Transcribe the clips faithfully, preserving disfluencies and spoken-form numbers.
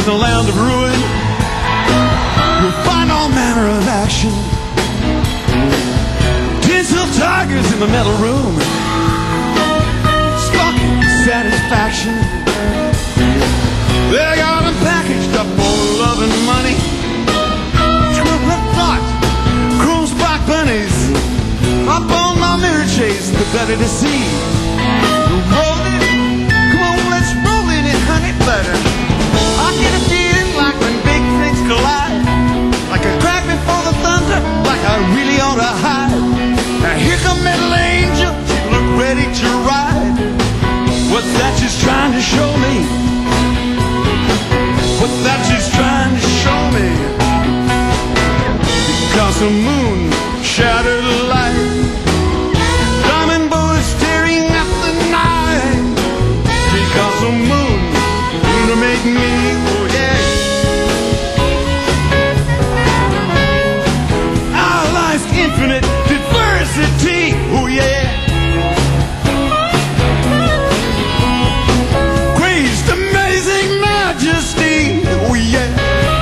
a land of ruin. You'll find all manner of action. Tinsel tigers in the metal room, stalking satisfaction. They got them packaged up for love and money. Chocolate thought, chrome spot bunnies. Up on my mirror chase, the better to see. Roll it, come on, let's roll in it, honey butter. I get a feeling like when big things collide, like a crack before the thunder, like I really ought to hide. Now here come Metal Angel, she look ready to ride. What's that she's trying to show me? What's that she's trying to show me? Because the moon shattered the light, diamond bullets staring at the night. Because the moon gonna make me, oh yeah. Our life's infinite diversity, oh yeah. Praised amazing majesty, oh yeah.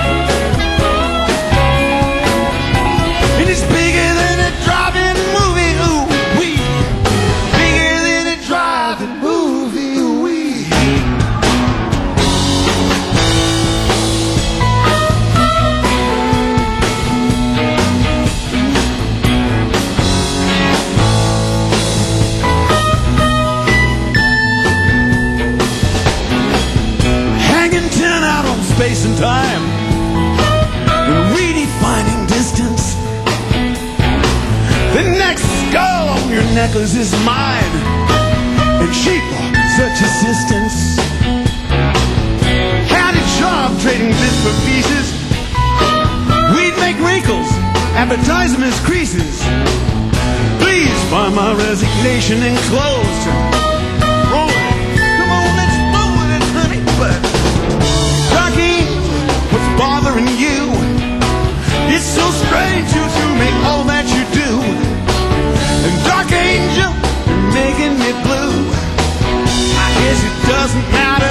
And it's bigger than a drive-in movie, ooh wee. Bigger than a drive-in movie, ooh wee. Hanging ten out on space and time, and redefining distance. The next skull on your necklace is mine, and cheap for such assistance. Had a job trading bits for pieces. We'd make wrinkles, advertisements, creases. Please find my resignation enclosed. Roll it, come on, let's roll with it, honey. But Rocky, what's bothering you? It's so strange you to me, all that you do. And Dark Angel, you're making me blue. I guess it doesn't matter.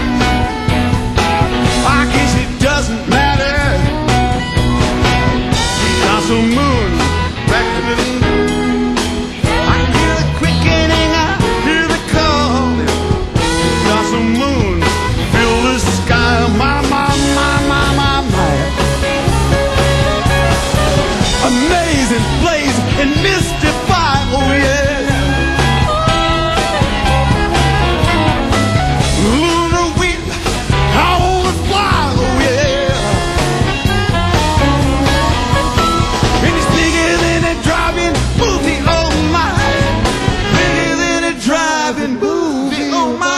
I guess it doesn't matter. Because the moon back to the I hear the quickening, I hear the calling. Because the moon fill the sky, my, my, my, my, my, my. Amazing, blaze, and mystify, oh yeah. Lunar wheel, how it fly, oh yeah. And it's bigger than a drive-in movie, oh my. Bigger than a drive-in movie, oh my.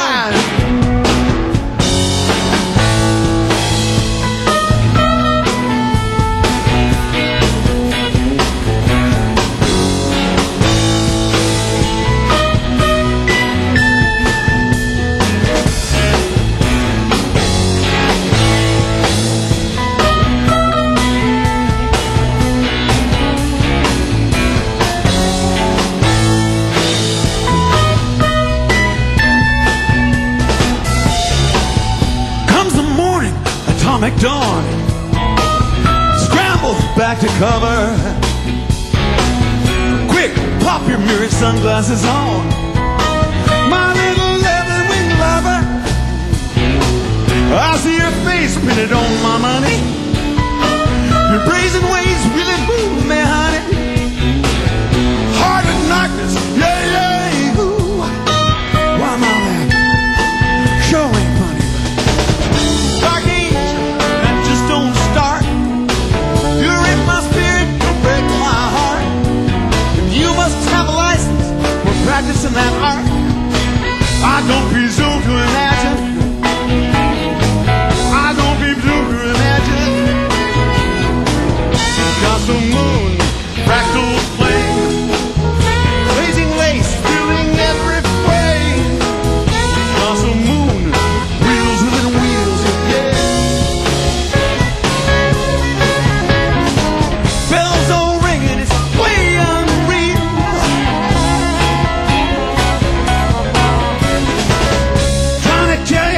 Atomic dawn, scramble back to cover. Quick, pop your mirrored sunglasses on, my little leather-winged lover. I see your face printed on my money. Your brazen ways really move me, honey. Heart of darkness, yeah, yeah, ooh. Why am I that? Show ain't funny. Dark Angel, that just don't start. You're in my spirit, you break my heart. And you must have a license for practicing that art. I don't presume to imagine. I don't presume to imagine. Because the moon, fractal flame, blazing lace, filling every frame. Because the moon, wheels within wheels, yeah. Bells all ringing, it's way unreal. Trying to tell you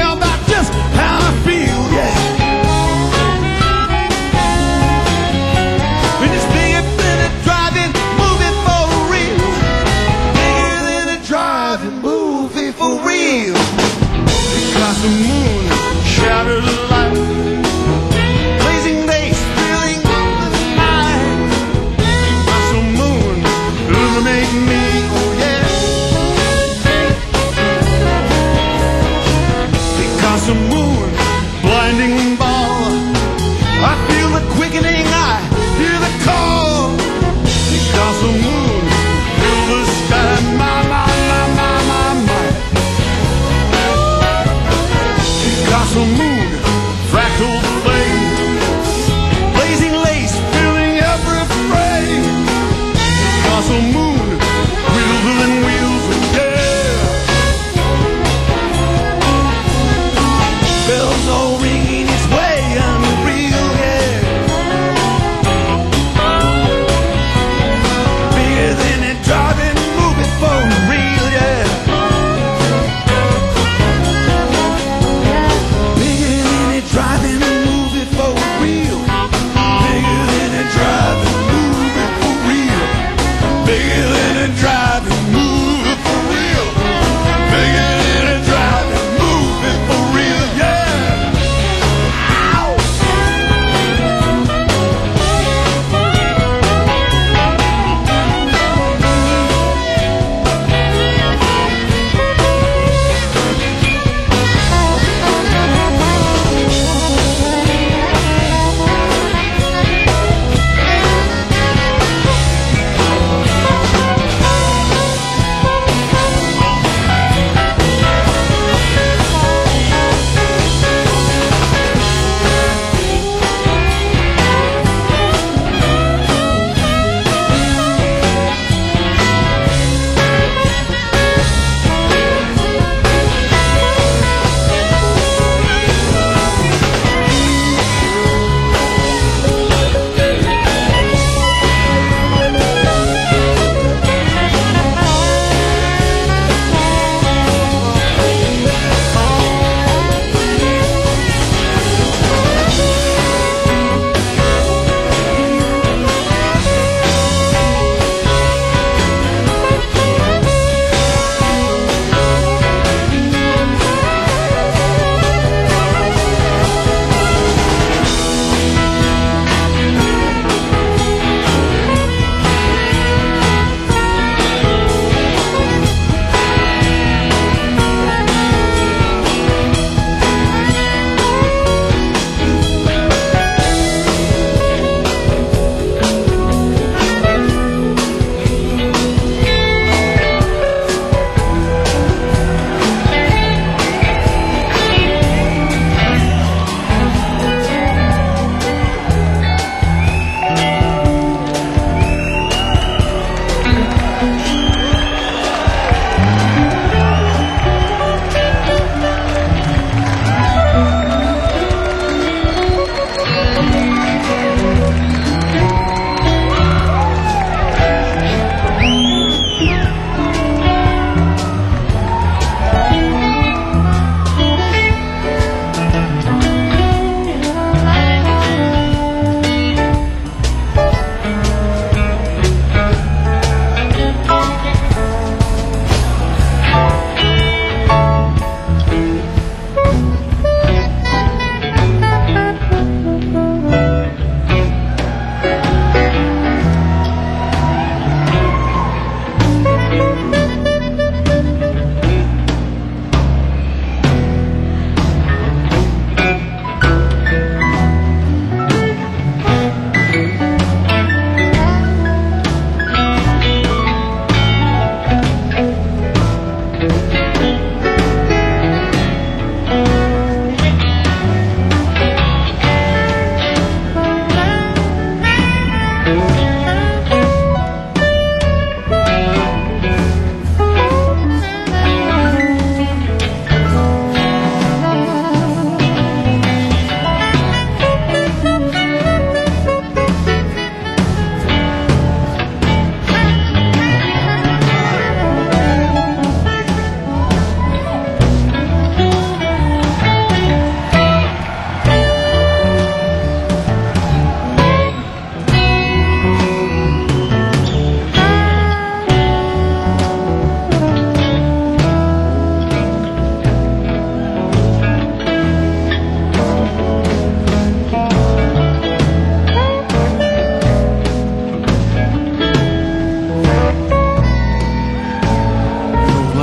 me. Picasso moon shattered light, blazing days filling up the night. Picasso moon illuminate me, oh yeah. Picasso moon, blinding ball, I feel the quickening, I hear the call. Picasso moon, fill the sky, my, my, my, my, my, my.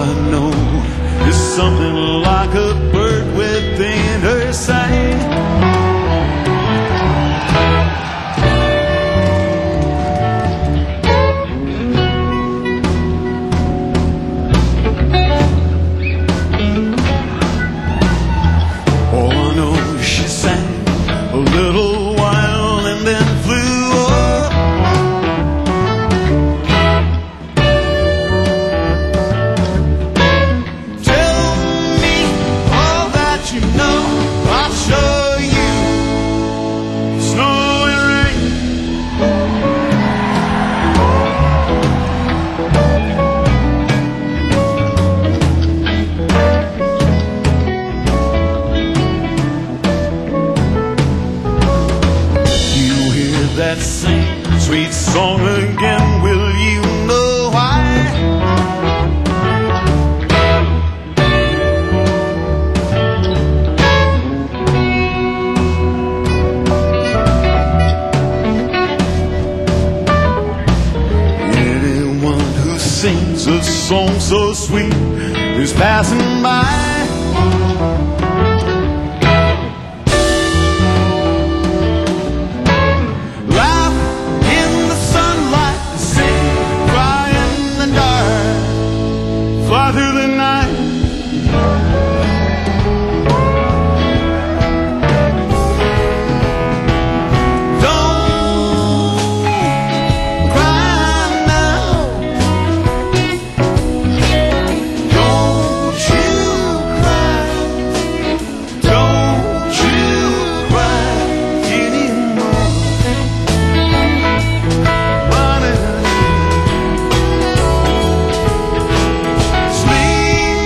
I know is something like a bird within her sight. Oh, I know she sang a little while and then flew up. Tell me all that you know, I'll show you snow and rain. That same sweet song again, will you know why? Anyone who sings a song so sweet is passing by. Fly through the night. Don't cry now. Don't you cry. Don't you cry anymore. Sleep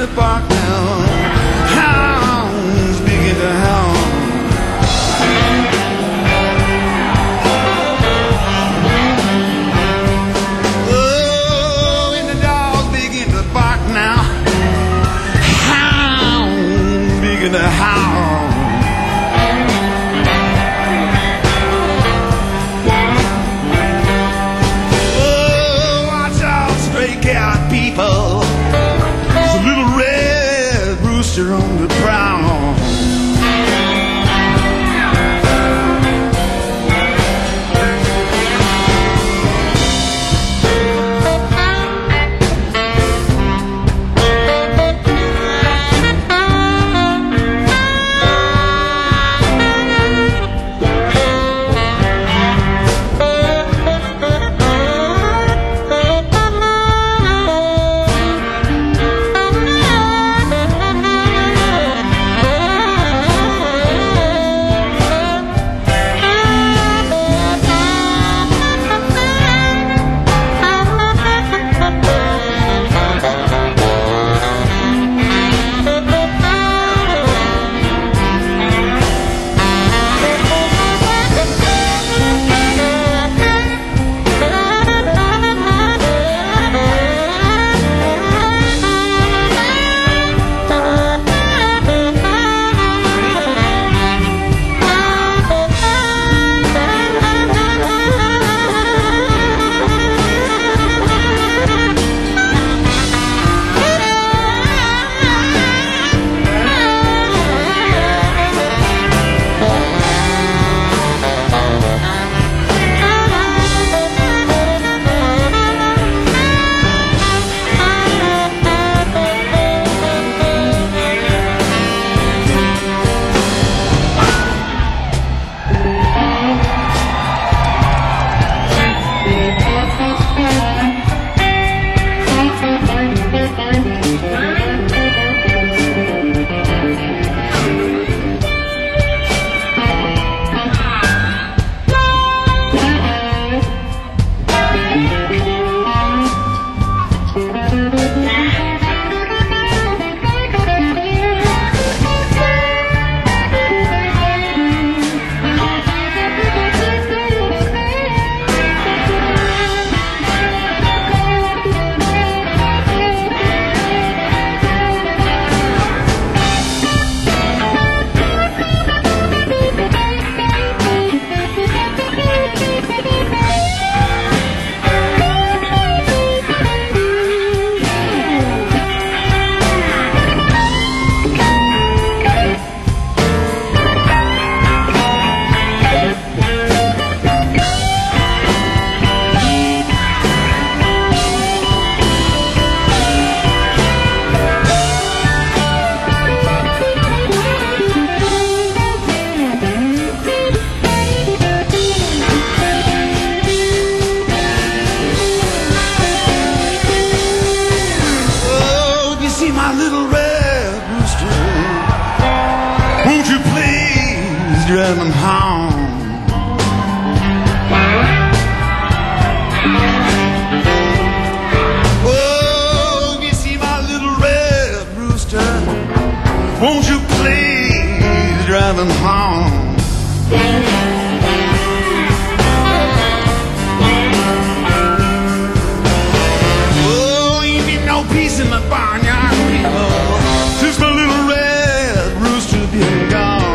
to bark now. Hounds begin to howl. Oh, and the dogs begin to bark now. Hounds begin to howl. Oh, watch out, stray cat people. There's a little red rooster on the prowl. Drive them home. Oh, you see my little red rooster, won't you please drive them home? Oh, ain't been no peace in the barnyard, people, since my little red rooster been gone.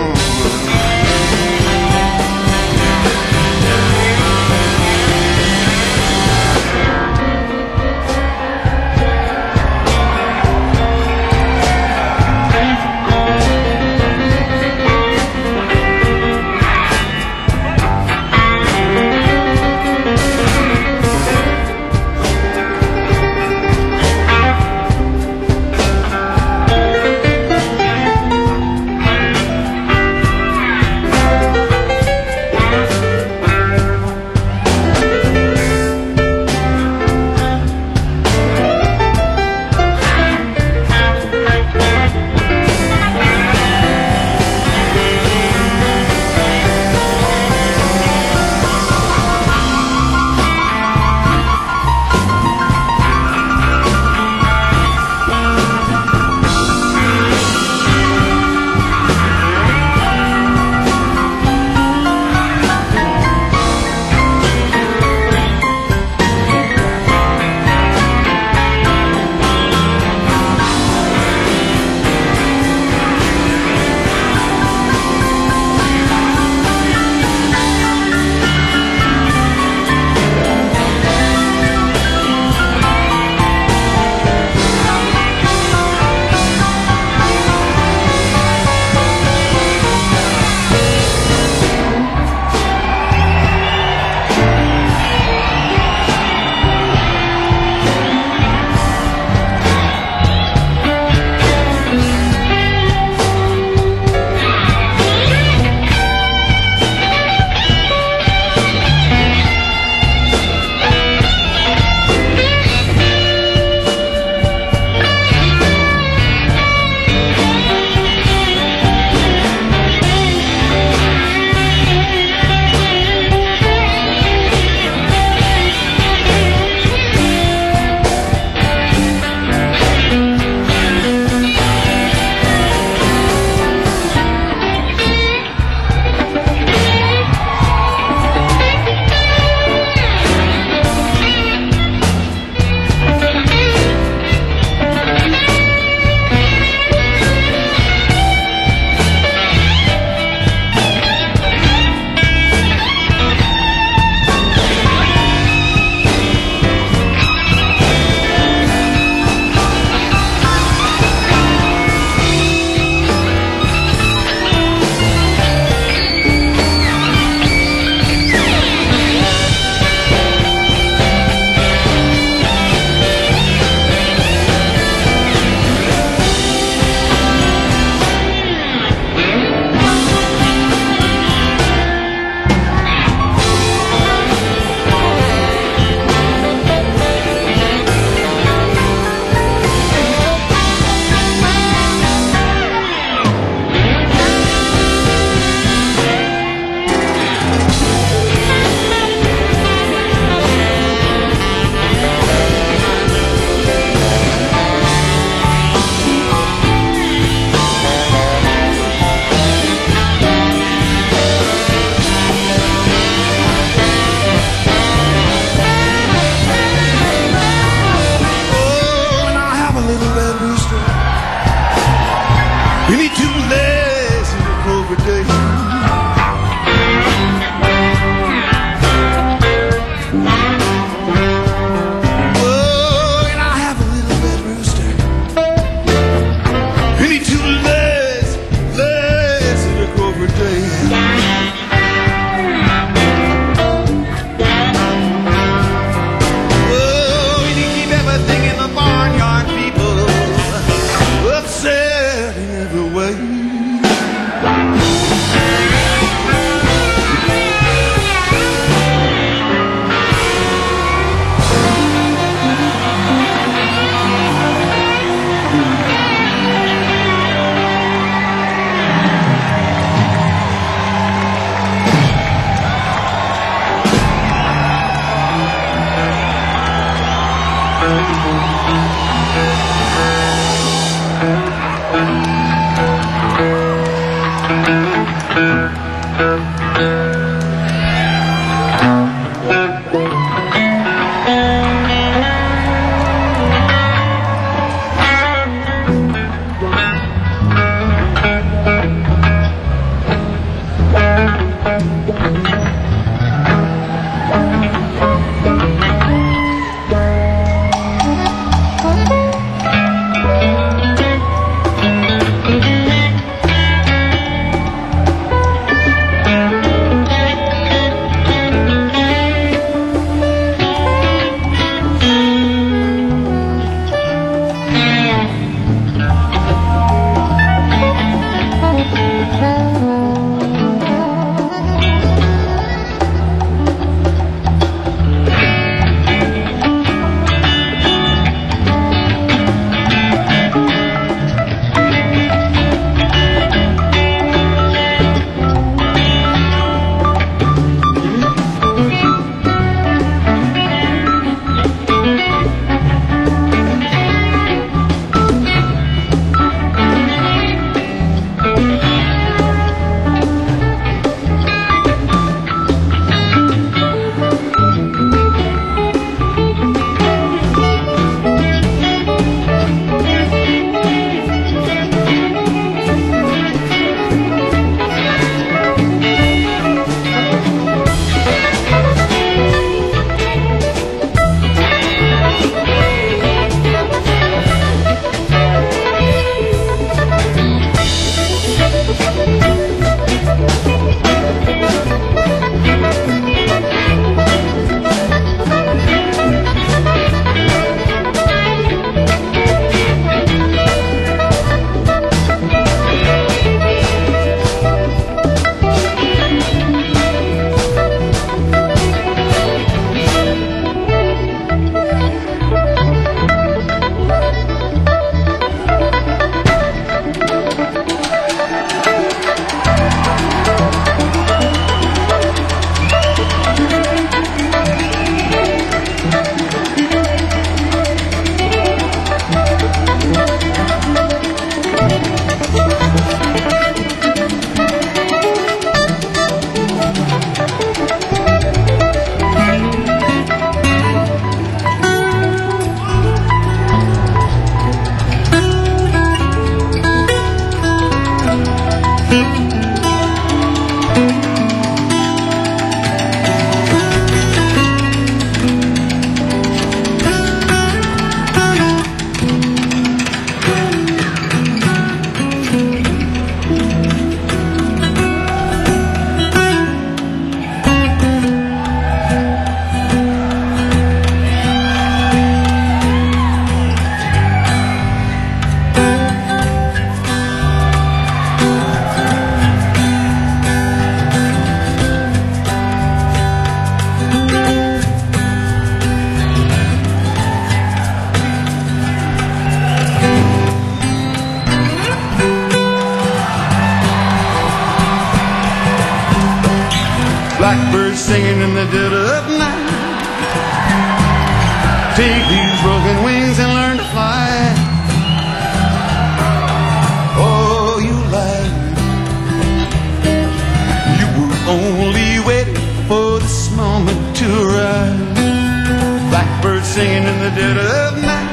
Blackbirds singing in the dead of night. Take these broken wings and learn to fly. Oh, you lied. You were only waiting for this moment to arrive. Blackbirds singing in the dead of night.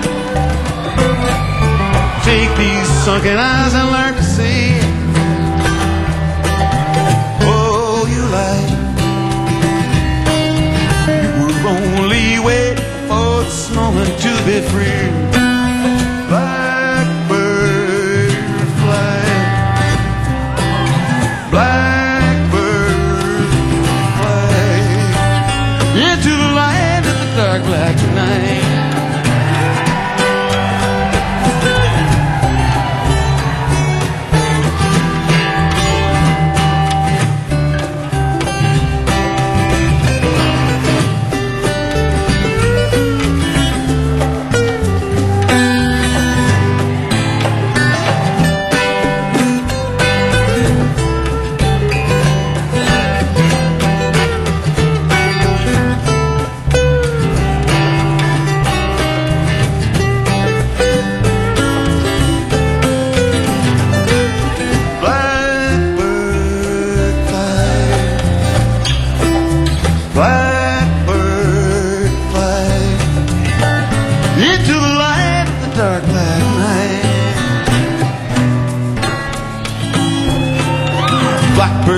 Take these sunken eyes and learn to see. Oh, you lied. Only wait for this moment to be free. Blackbird fly, blackbird fly into the light of the dark black night.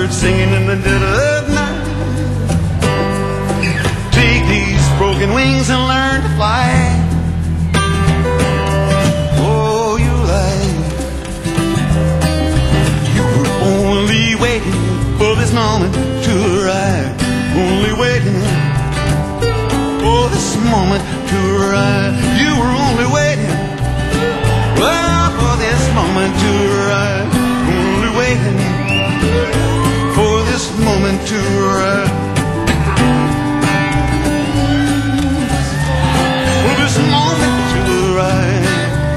blackbird singing in the dead of night. Take these broken wings and learn to fly. Oh, you lied. You were only waiting for this moment to arrive. Only waiting for this moment to arrive. You were only waiting, well, for this moment to arrive. Only waiting for this moment to arrive. For this moment to arrive.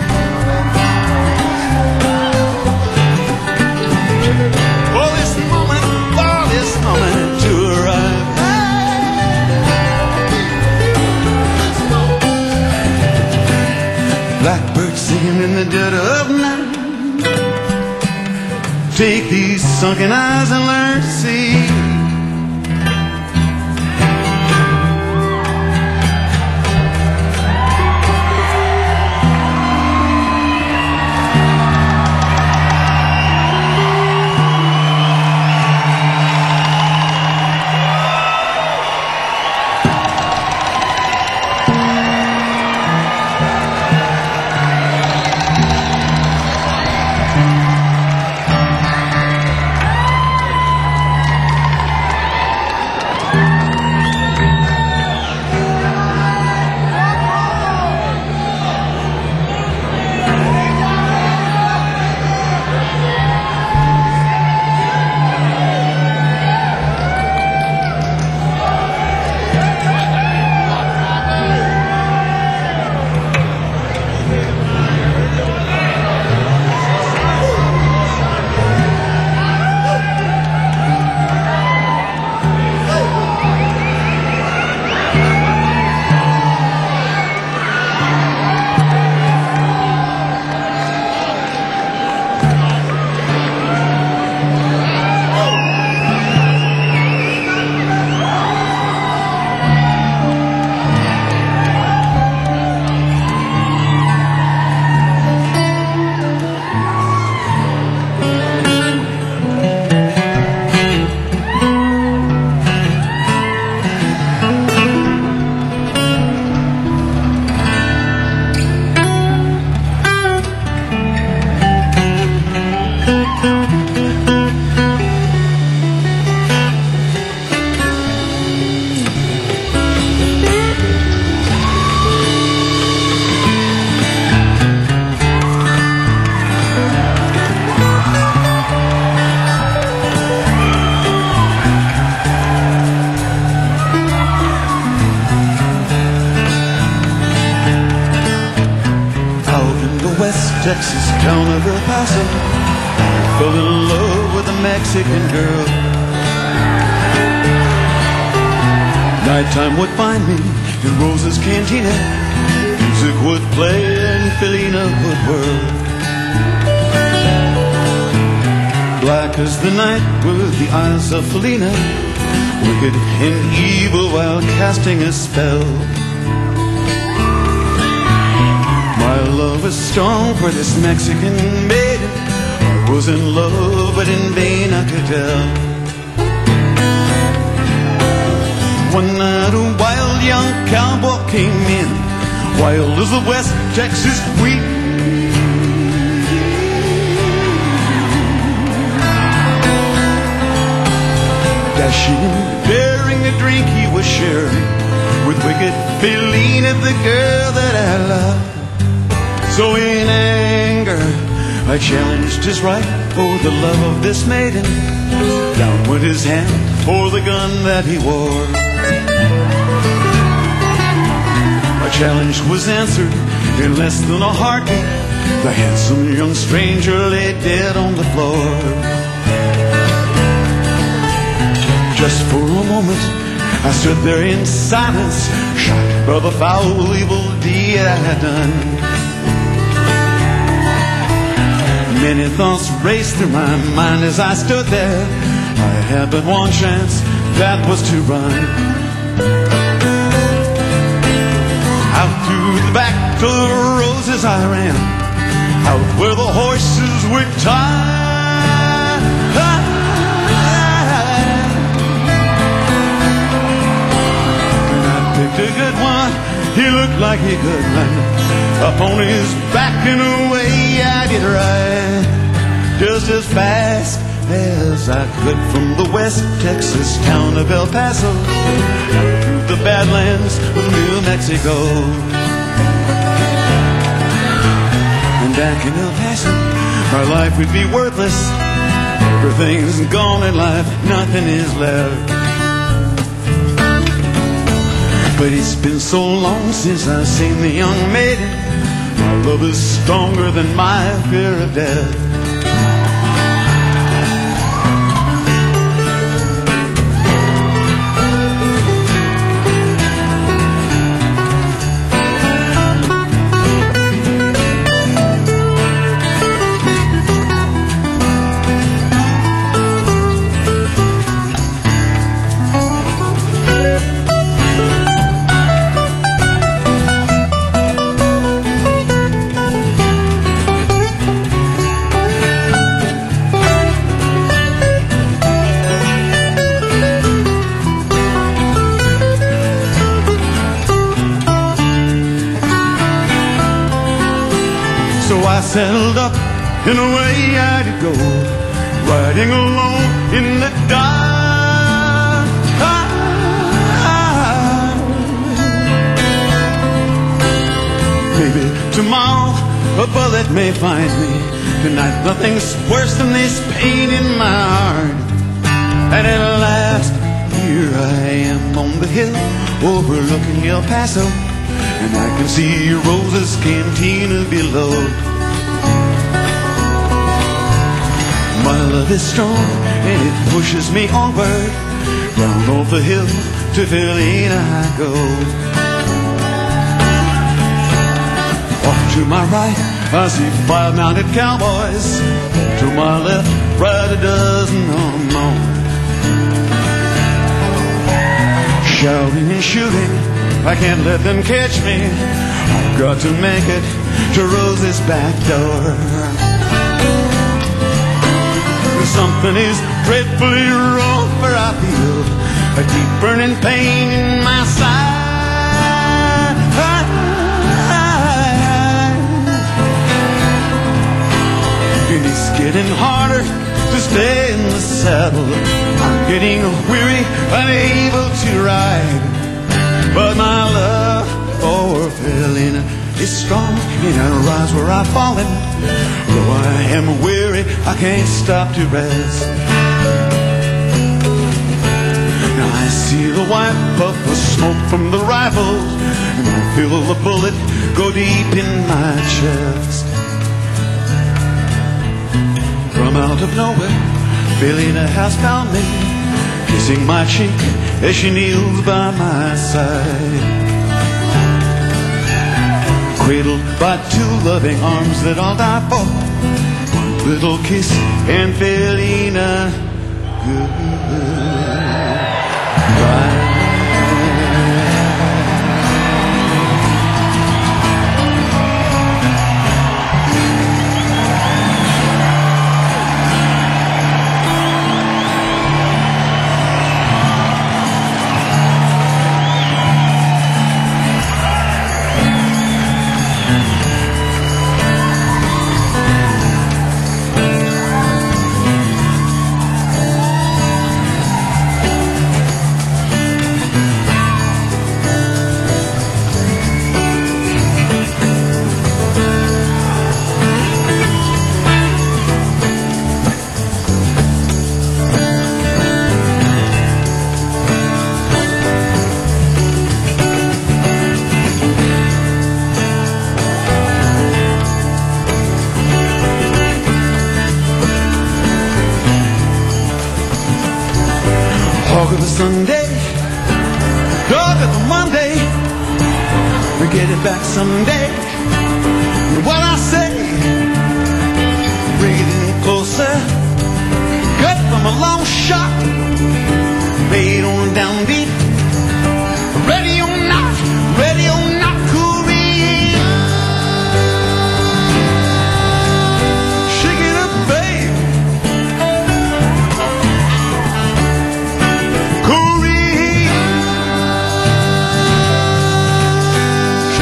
For this moment, for this moment to arrive. Blackbird singing in the dead of night. Take these sunken eyes and learn to see. Texas town of El Paso, fell in love with a Mexican girl. Nighttime would find me in Rosa's Cantina. Music would play and Felina would whirl. Black as the night were the eyes of Felina, wicked and evil while casting a spell. My love was strong for this Mexican maiden. I was in love, but in vain I could tell. One night a wild young cowboy came in, wild as the West Texas wheat. Dashing, daring the drink he was sharing with wicked Felina, the girl that I loved. So in anger, I challenged his right for the love of this maiden. Down went his hand for the gun that he wore. My challenge was answered in less than a heartbeat. The handsome young stranger lay dead on the floor. Just for a moment, I stood there in silence, shocked by the foul evil deed I had done. Many thoughts raced through my mind as I stood there. I had but one chance, that was to run. Out through the back to the roses I ran, out where the horses were tied. looked like he could land up on his back in a way I did right, just as fast as I could from the West Texas town of El Paso through the Badlands of New Mexico. And back in El Paso, our life would be worthless. Everything's gone in life, nothing is left. But it's been so long since I've seen the young maiden. My love is stronger than my fear of death. So I settled up in a way I did go, riding alone in the dark. Maybe tomorrow a bullet may find me. Tonight nothing's worse than this pain in my heart. And at last, here I am on the hill overlooking El Paso, and I can see Rosa's cantina below. My love is strong and it pushes me onward. Down off the hill to Felina I go. Off to my right I see five mounted cowboys. To my left, right a dozen or more. Shouting and shooting, I can't let them catch me. I've got to make it to Rose's back door. Something is dreadfully wrong, for I feel a deep burning pain in my side. And it's getting harder to stay in the saddle. I'm getting weary, unable to ride. But my love for Felina is strong, and I rise where I've fallen. Though I am weary, I can't stop to rest. Now I see the white puff of smoke from the rifles, and I feel the bullet go deep in my chest. From out of nowhere, Felina has found me, kissing my cheek as she kneels by my side. Cradled by two loving arms that I'll die for. One little kiss and Felina goodbye. Talk of the Sunday, talk of the Monday, we get it back someday. And what I say, bring it in closer, cut from a long shot, laid on down deep, ready or not, ready or not, Korea. Shake it up, babe. Korea.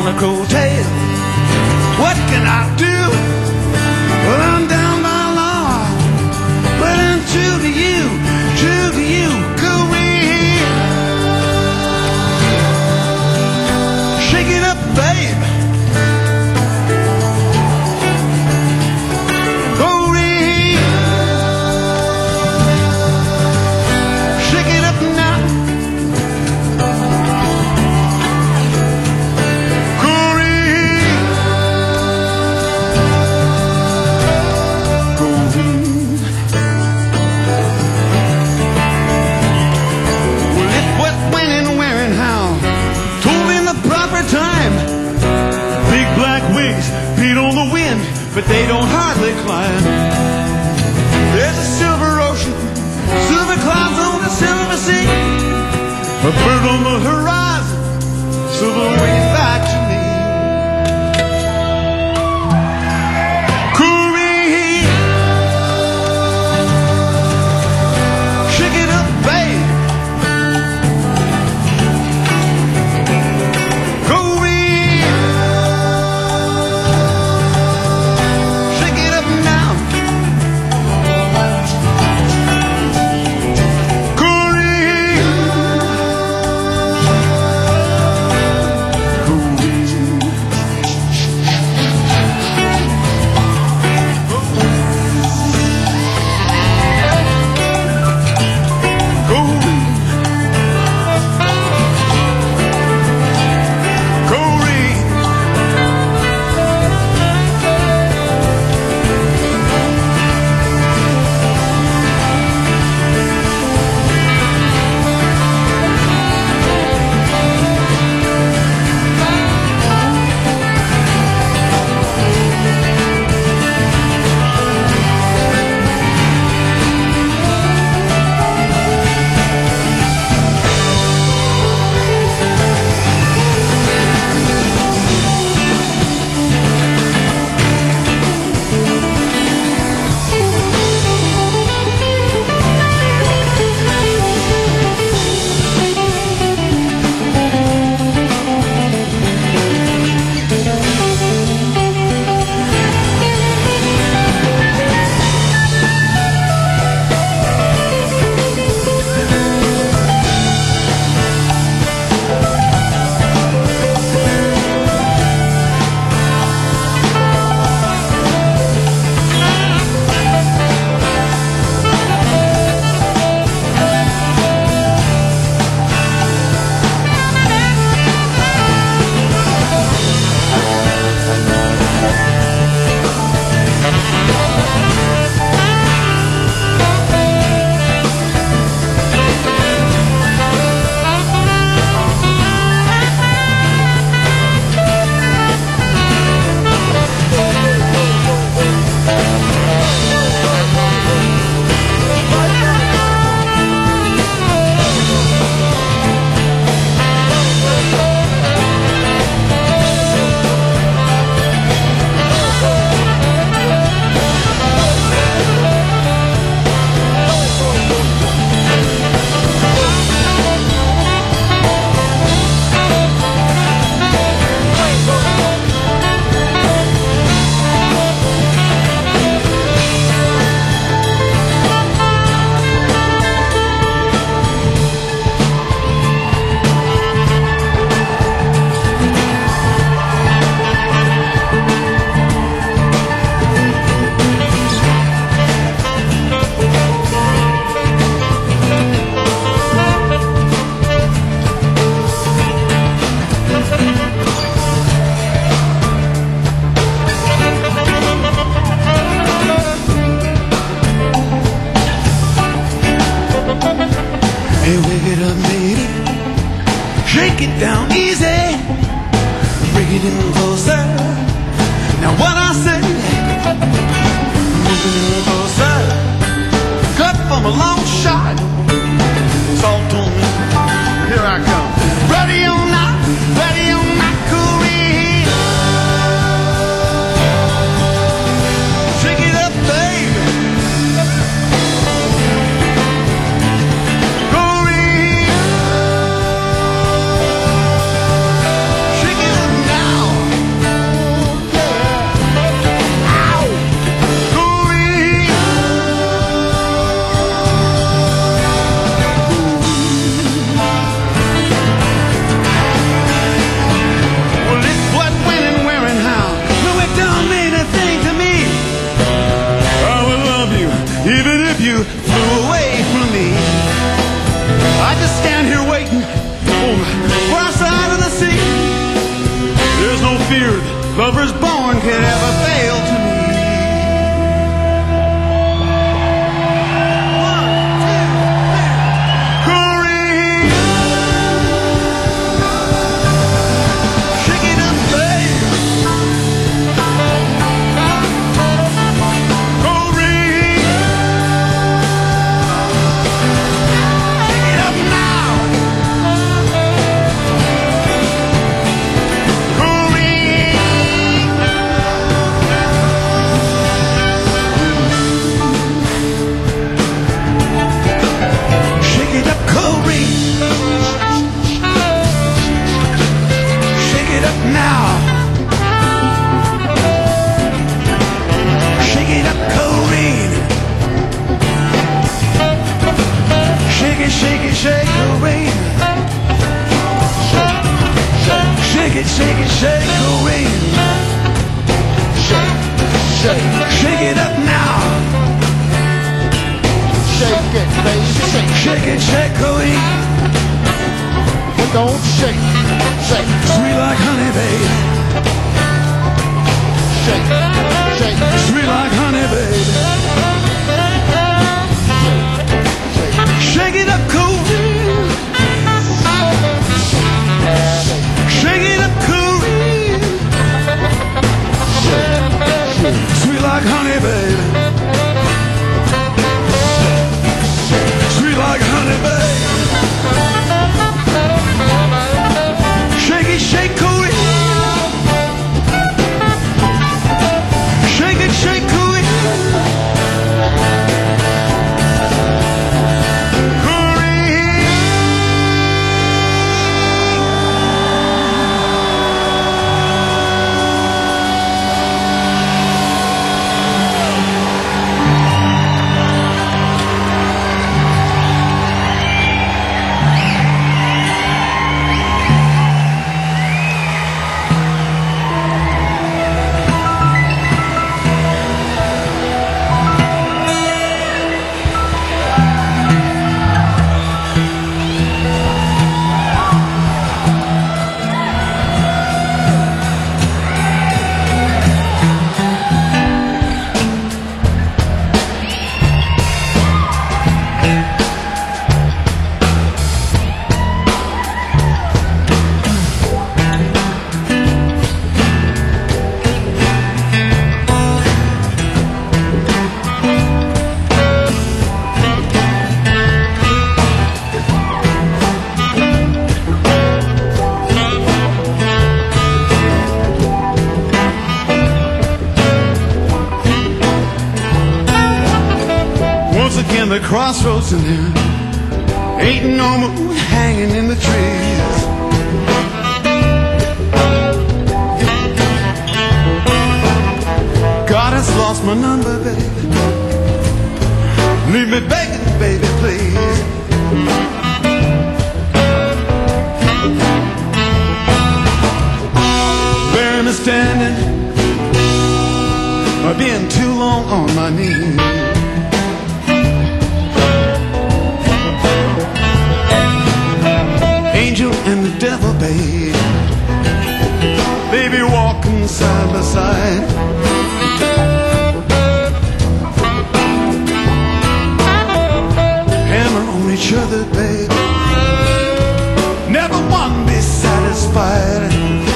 a cold tail. What can I do? Well, I'm down by law, but I'm true to you, true to you, Corinne. Shake it up, babe. Corinne, shake it up now. Beat on the wind, but they don't hardly climb. There's a silver ocean, silver clouds on the silver sea, a bird on the horizon, silver way back to me. Corinne, shake it up, babe. Shake it down easy, bring it in closer. Now what I say, moving in closer. Cut from a long shot, salt on me. Here I come. Ready or not, ready or not, Corinne. Shake it up, baby. Corinne. Shake it up now. stand here waiting on the far side of the sea. There's no fear that lovers born can ever fail to me. Shake it, shake, Corinne. Shake, shake, shake it up now. Shake it, baby, shake, shake it, shake, Corinne. But don't shake, shake, sweet like honey, baby. Shake, shake, sweet like honey, baby. Shake, shake it up, Corinne. Shake it up, Corinne. Sweet like honey, baby. Sweet like honey, baby. Shake it, shake, Corinne. Shake it, shake, Corinne. The crossroads and there ain't no moon hanging in the trees. God has lost my number, baby. Leave me begging, baby, please. Bury me standing or being too long on my knees. Angel and the devil, babe, baby, walking side by side. Hammer on each other, babe, never one be satisfied.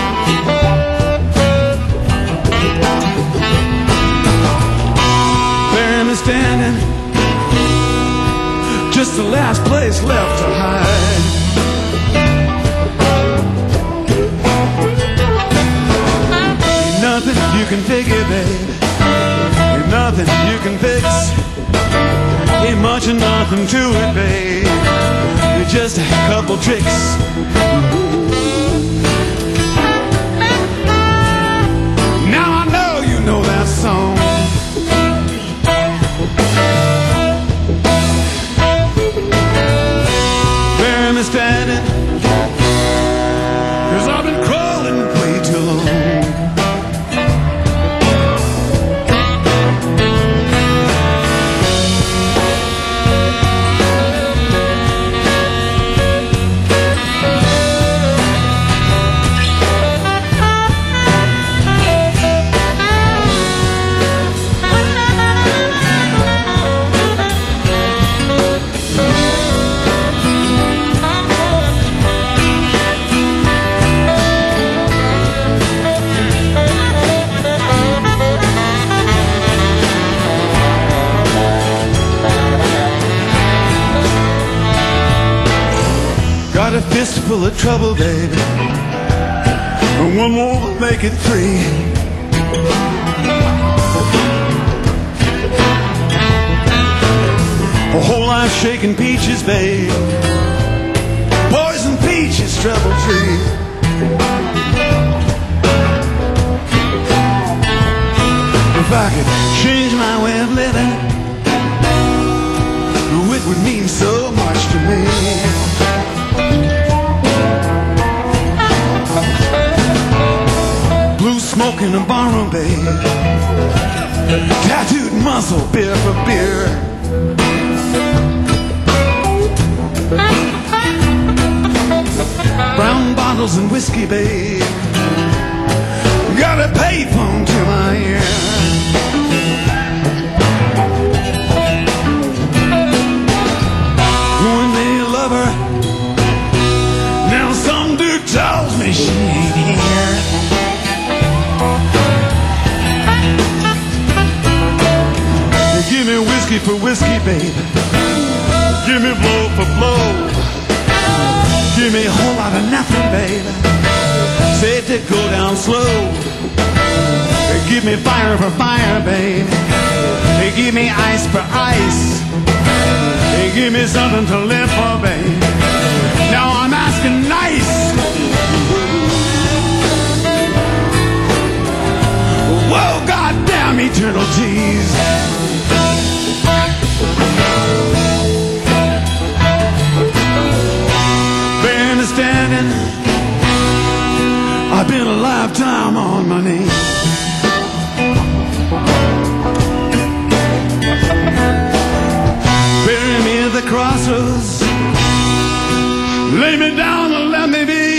Bury me standing, just the last place left to hide. Nothing you can figure, babe. Ain't nothing you can fix. Ain't much or nothing to it, babe. You're just a couple tricks. Now I know you know that song. Bury me standing, 'cause I've been crawling way too long. fistful of trouble, baby. And one more will make it three. A whole life shaking peaches, babe. Poison peaches, trouble free. If I could change my way of living, oh, it would mean so much to me. Blue smoke in a barroom, babe. Tattooed muzzle, beer for beer. Brown bottles and whiskey, babe. Got a payphone to my ear. One day a lover, now some dude tells me she ain't here. They give me whiskey for whiskey, babe. Give me blow for blow. Give me a whole lot of nothing, baby. Said to go down slow. They give me fire for fire, baby. They give me ice for ice. They give me something to live for, baby. Now I'm asking nice. Whoa, goddamn eternal tease. Standing, I've been a lifetime on my knees. Bury me at the crossroads, lay me down and let me be.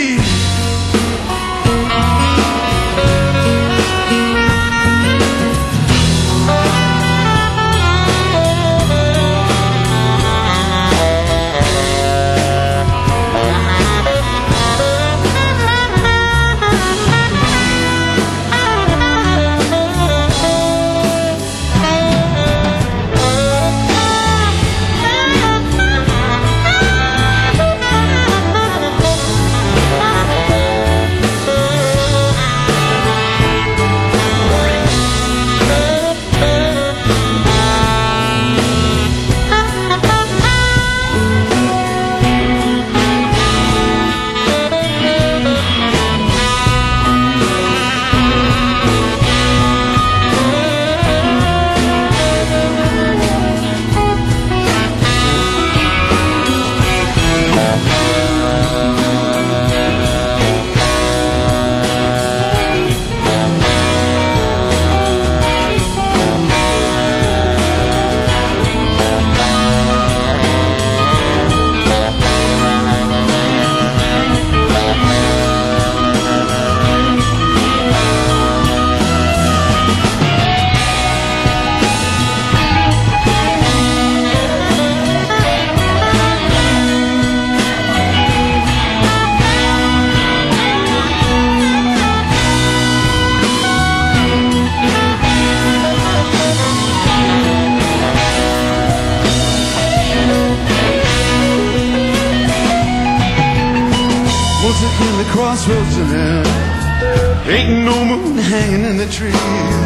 Crossroads in hell, ain't no moon hanging in the trees.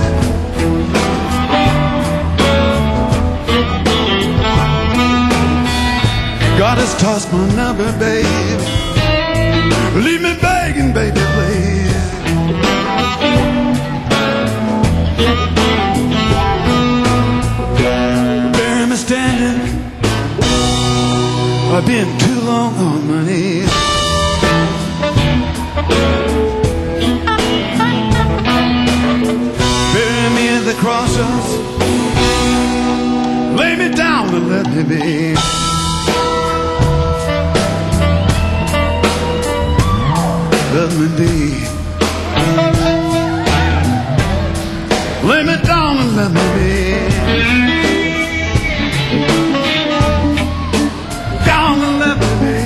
God has tossed my number, babe. Leave me begging, baby, please. Bury me standing, I've been too long on my knees. Bury me at the crossroads, lay me down and let me be. Let me be. Lay me down and let me be. Down and let me be.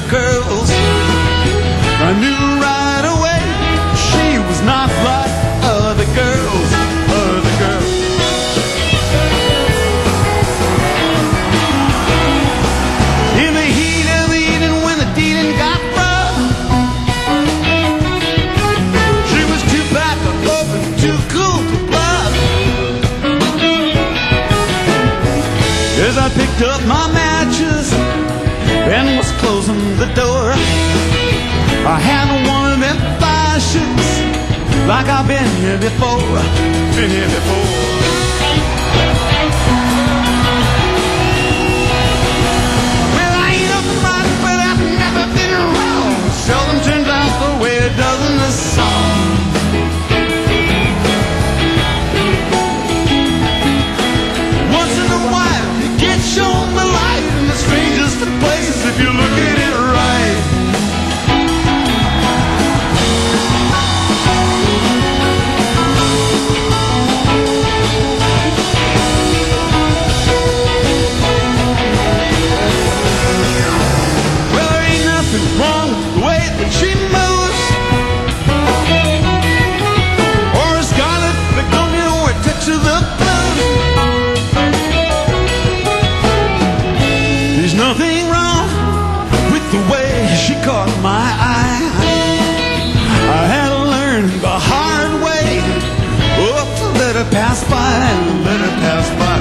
her curls. I knew right away she was not like other girls, other girls. In the heat of the evening when the dealing got rough, she was too back up and too cool to bluff. As I picked up my matches and was closing the door, I had one of them fashions like I've been here before, been here before. Well, I ain't up right, but I've never been wrong. Seldom turns out the way it does in the song. Once in a while, you get shown the light in the strangest of places if you look at it right. Well, there ain't nothing wrong with the way that she moves, or a scarlet begonia or a touch of the blues. There's nothing wrong with the way she caught my eye. I had to learn the hard way, oh, to let her pass by, let her pass by.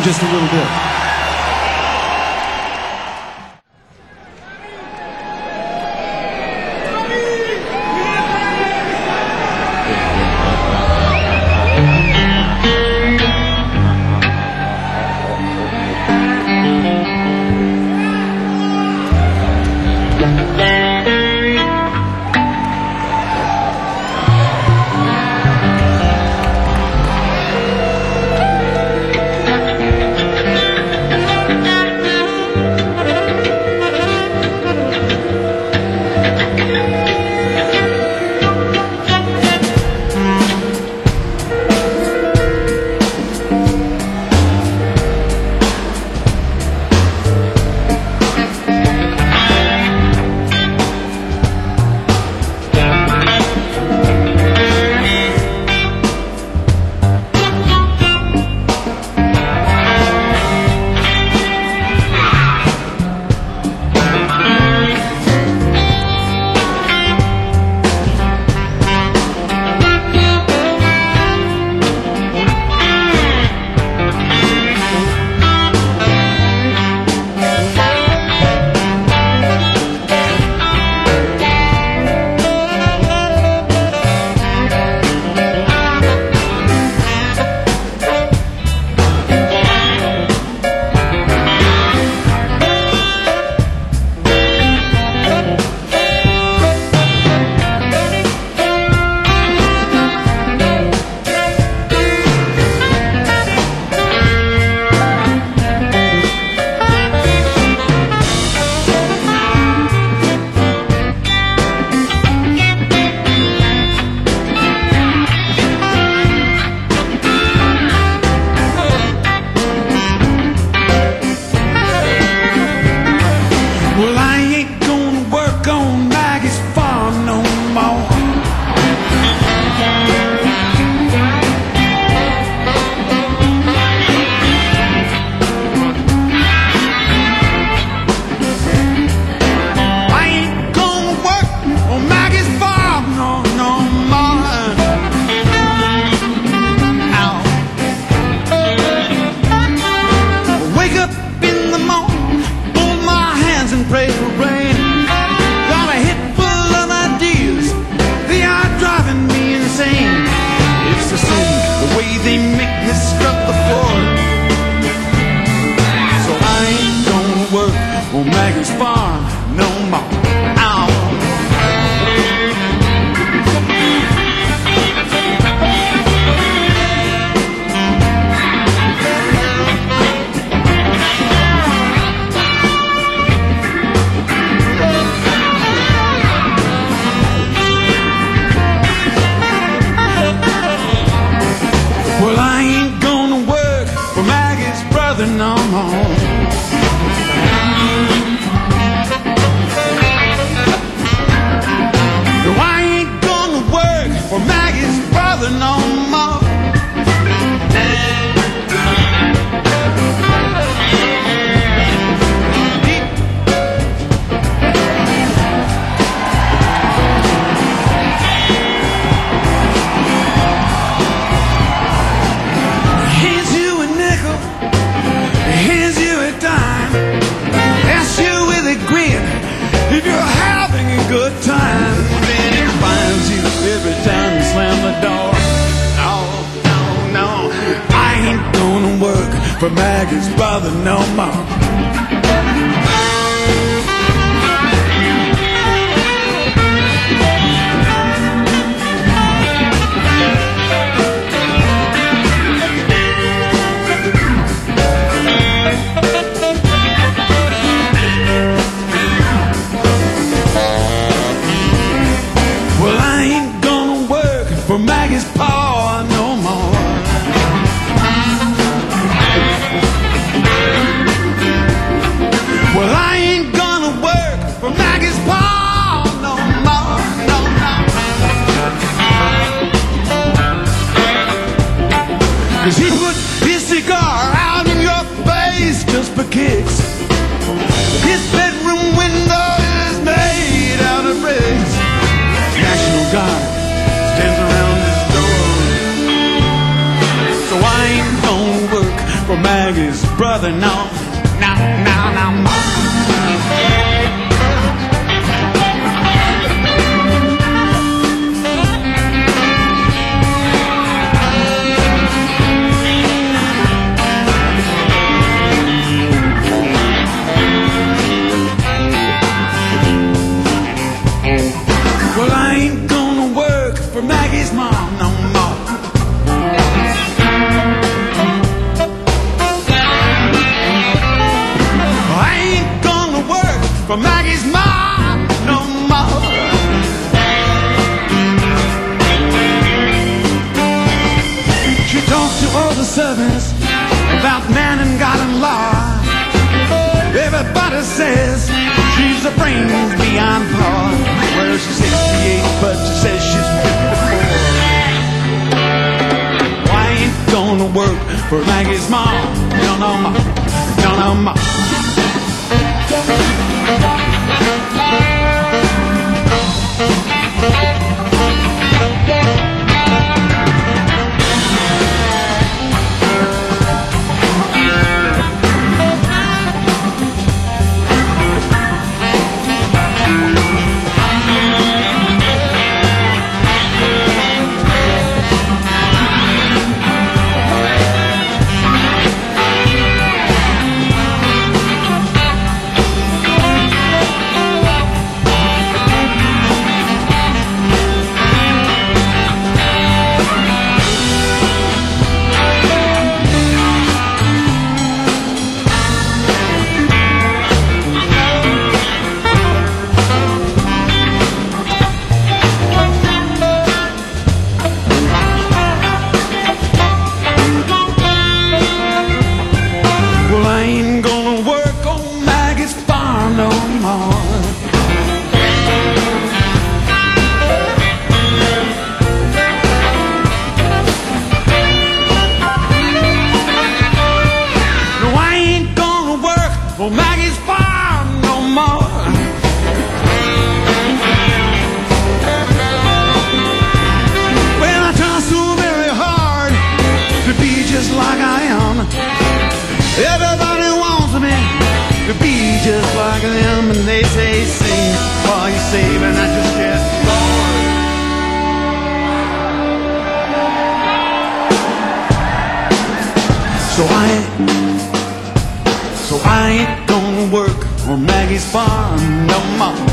just a little bit. For Maggie's brother no more. Well, I ain't gonna work for Maggie's paw no more. Well, I ain't gonna work for Maggie's paw no more, no, no. 'Cause he put his cigar out in your face just for kicks. His bedroom window is made out of bricks. National Guard stands around his door for Maggie's mom no more. She talks to all the servants about man and God and law. Everybody says she's a brains beyond par. Well, she's sixty-eight, but she says she's fifty-four. Why ain't gonna work for Maggie's mom? No, no, ma. No, no, ma. Everybody wants me to be just like them, and they say sing while you're saving. I just get bored. So I ain't, so I ain't gonna work on Maggie's farm no more.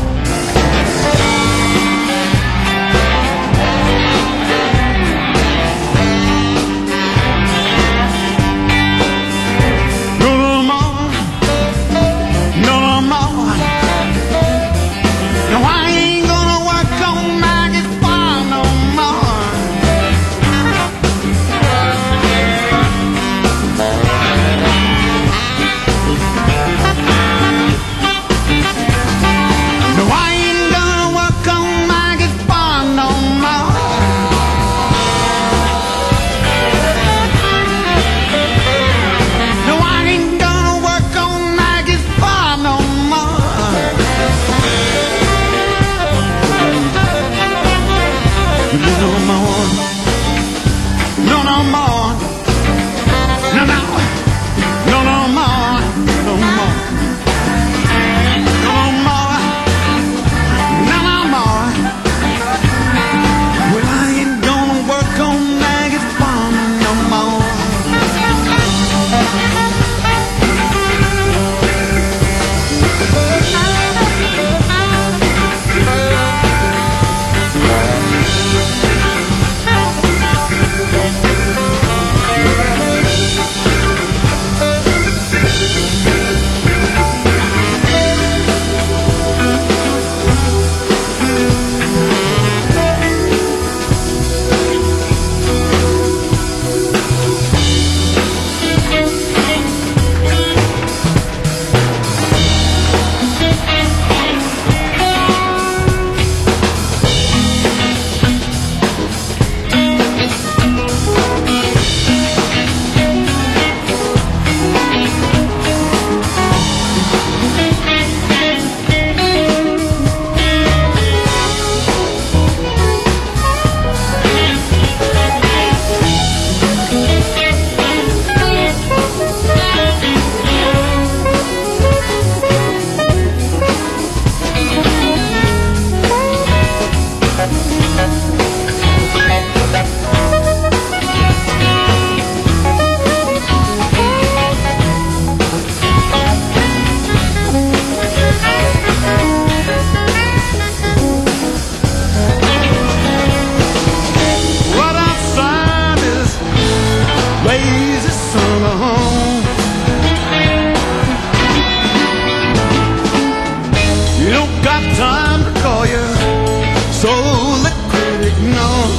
got time to call you, so liquid ignore.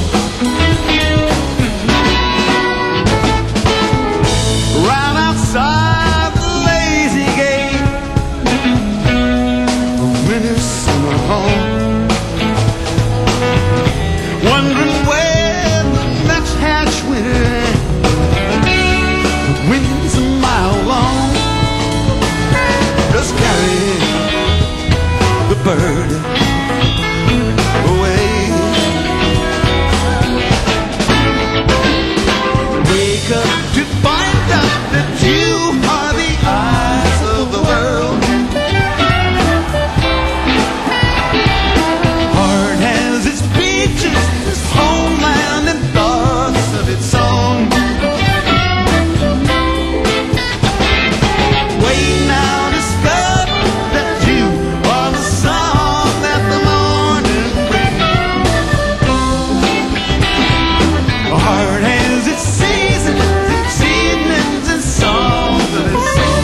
Right outside the lazy gate, winter summer home, wondering where the Dutch hatch went. The wind's a mile long, just carry the bird away. Wake up to find out that you are the eyes of the world. Heart has its beaches, its homeland, and thoughts of its own. Wait now, discover that you are the song that the morning brings. Heart has its seasons, its evenings, and songs of its own.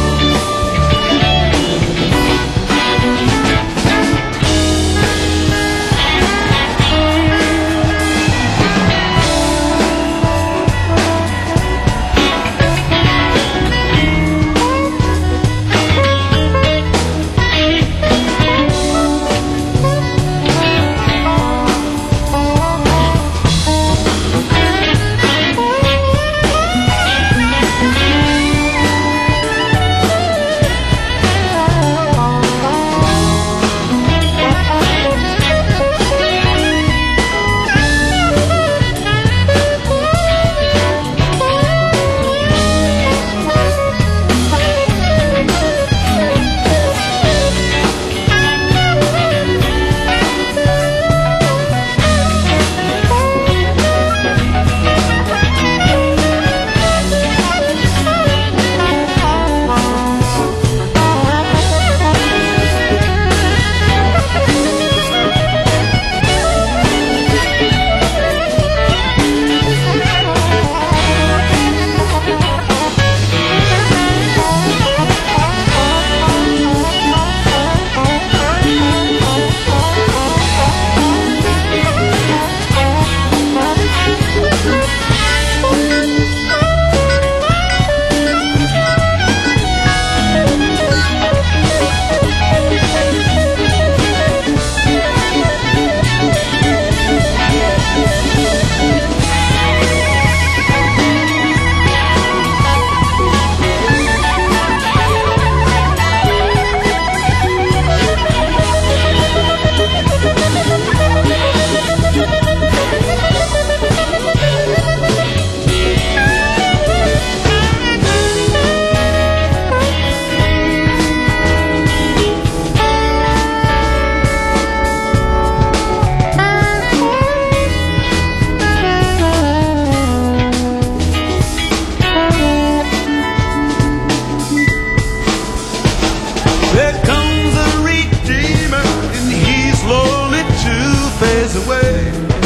There comes a redeemer, and he's lonely to phase away.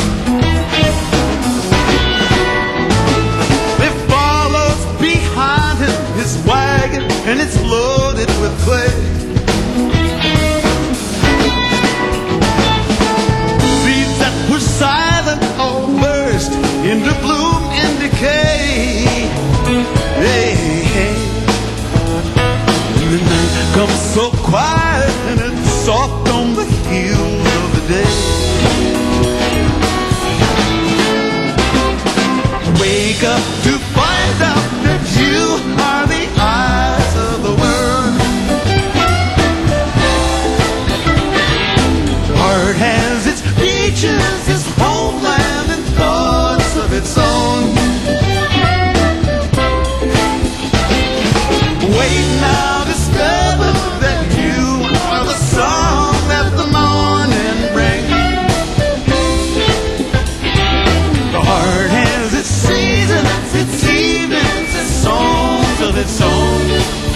There follows behind him his wagon, and it's loaded with clay. Seeds that were silent all burst into bloom and decay. Hey, hey. And the night comes so quiet and it's soft on the heels of the day. Wake up to find out that you are the eyes of the world. Heart has its beaches, its homeland, and thoughts of its own. Wait now, discover that you are the song that the morning brings. The heart has its seasons, its evenings, its songs of its own.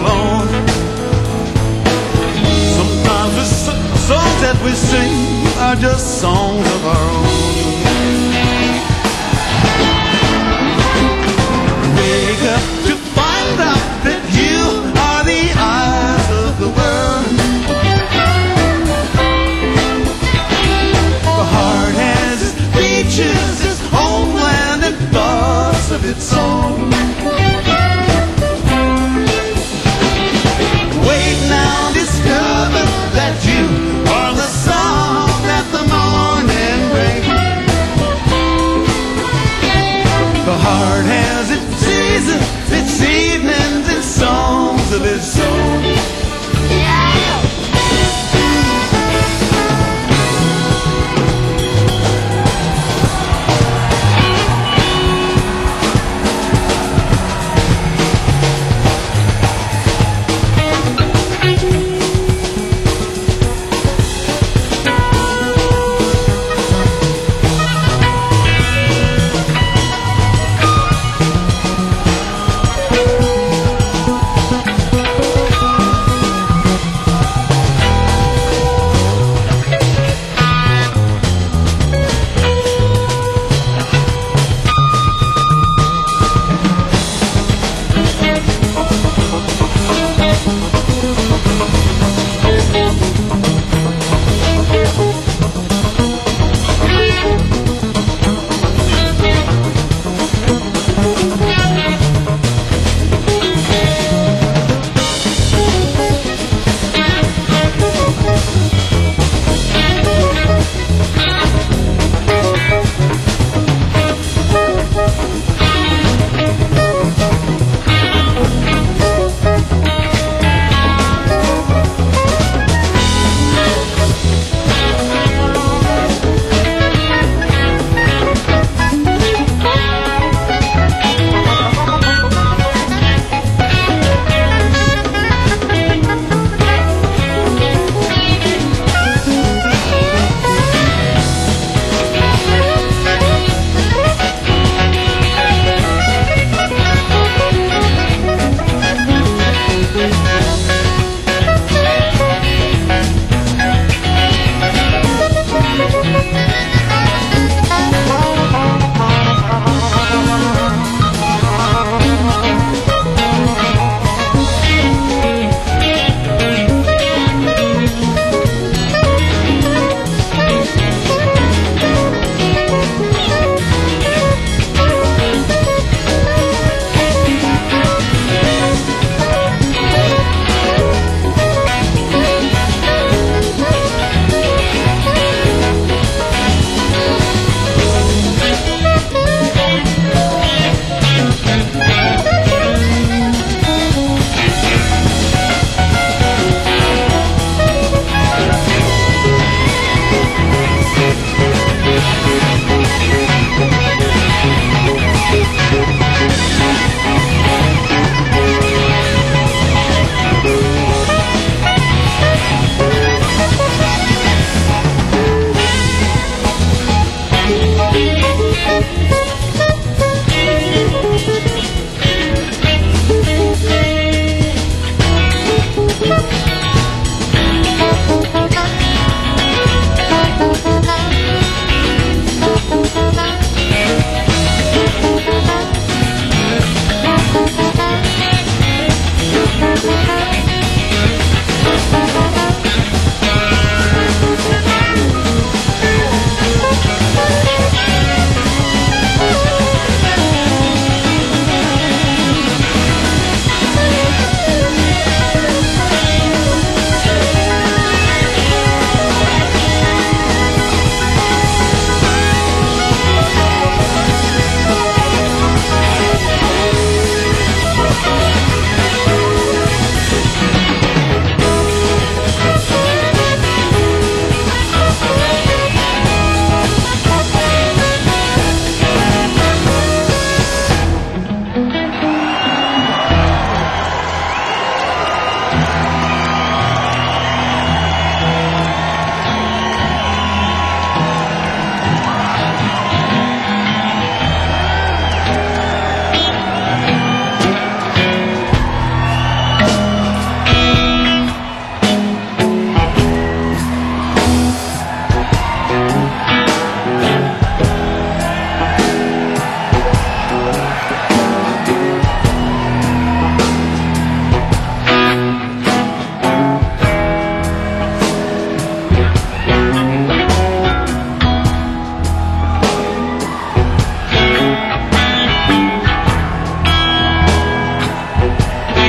alone. Sometimes the so- songs that we sing are just songs of our own. Wake up to find out that you are the eyes of the world. The heart has its beaches, its homeland, and thoughts of its own. Wait now, discover that you are the song that the morning brings. The heart has its seasons,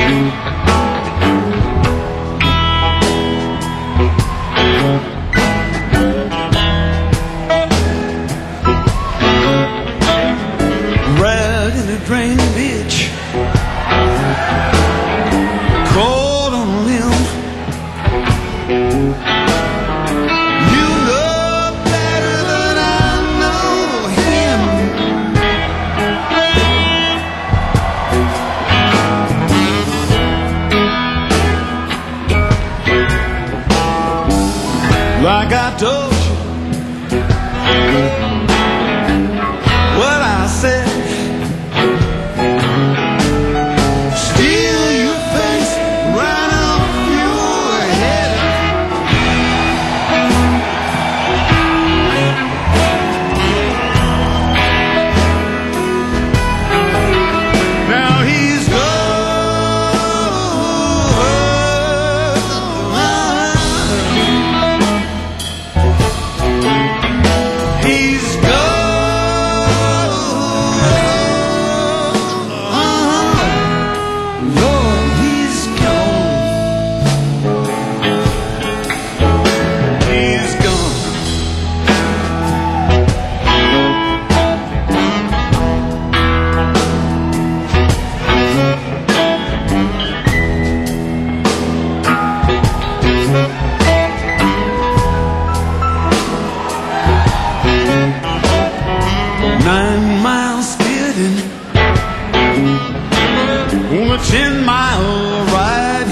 Rag in a drain ditch, caught on a limb. You know better than I know him. Like I told you what I said. Steal your face right off your head. Now he's gone. He's gone. Lord, he's gone. He's gone. Nine miles speeding on a ten mile ride.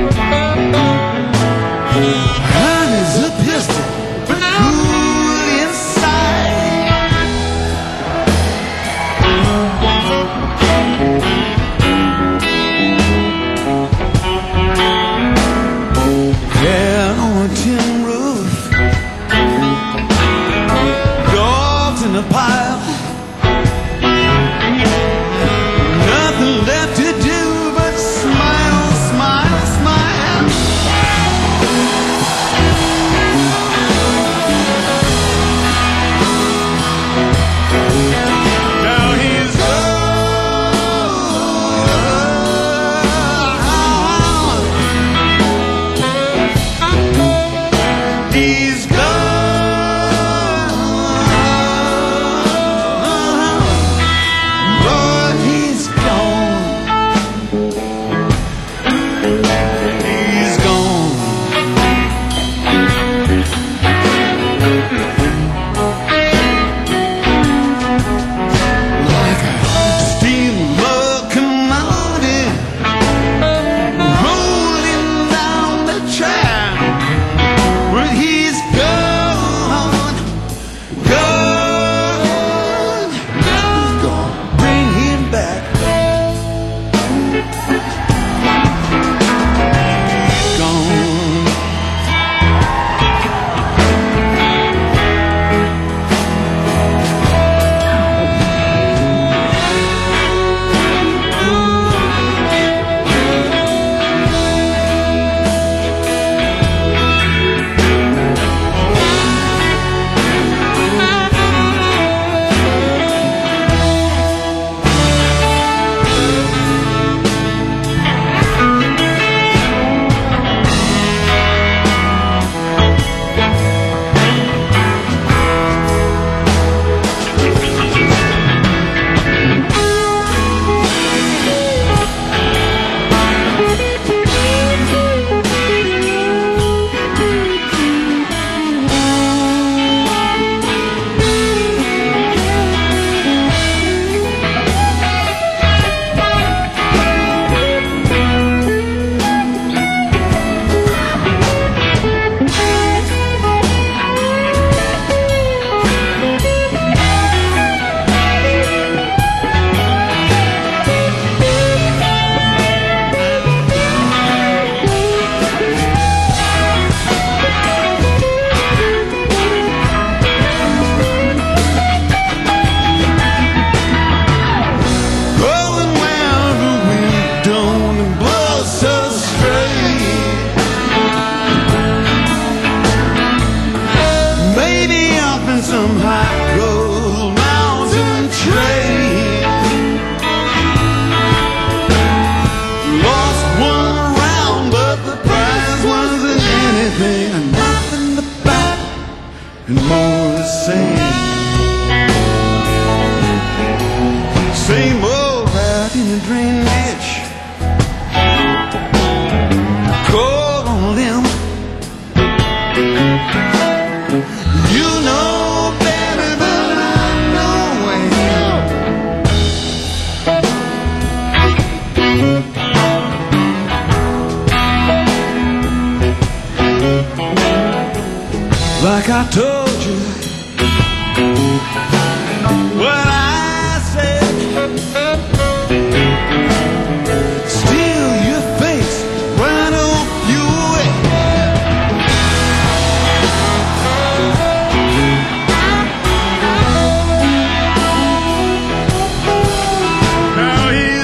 Honey's a pistol, but cool inside. Cat on a tin roof, dogs in a pile. Nothing left to do but smile, smile, smile. Now he's gone. He's gone. Lord, he's gone. He's gone. Like a steam locomotive rolling down the track, but he's and more the same. Same old rat in the drain ditch, cold on a limb. You know better than I know him. Like I told you what I said, steal your face right off your head. Now he's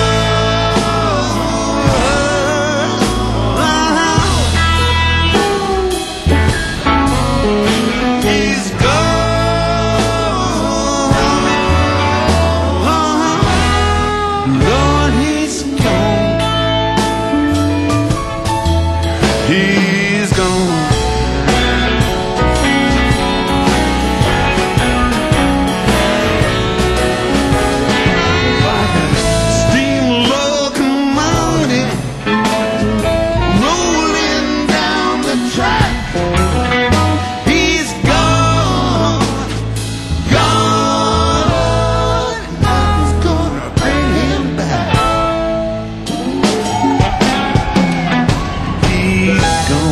gone. He's gone. Lord, he's gone. He's gone. Like a steam locomotive rolling down the track. He's gone, gone. Nothing's gonna bring him back. He's gone.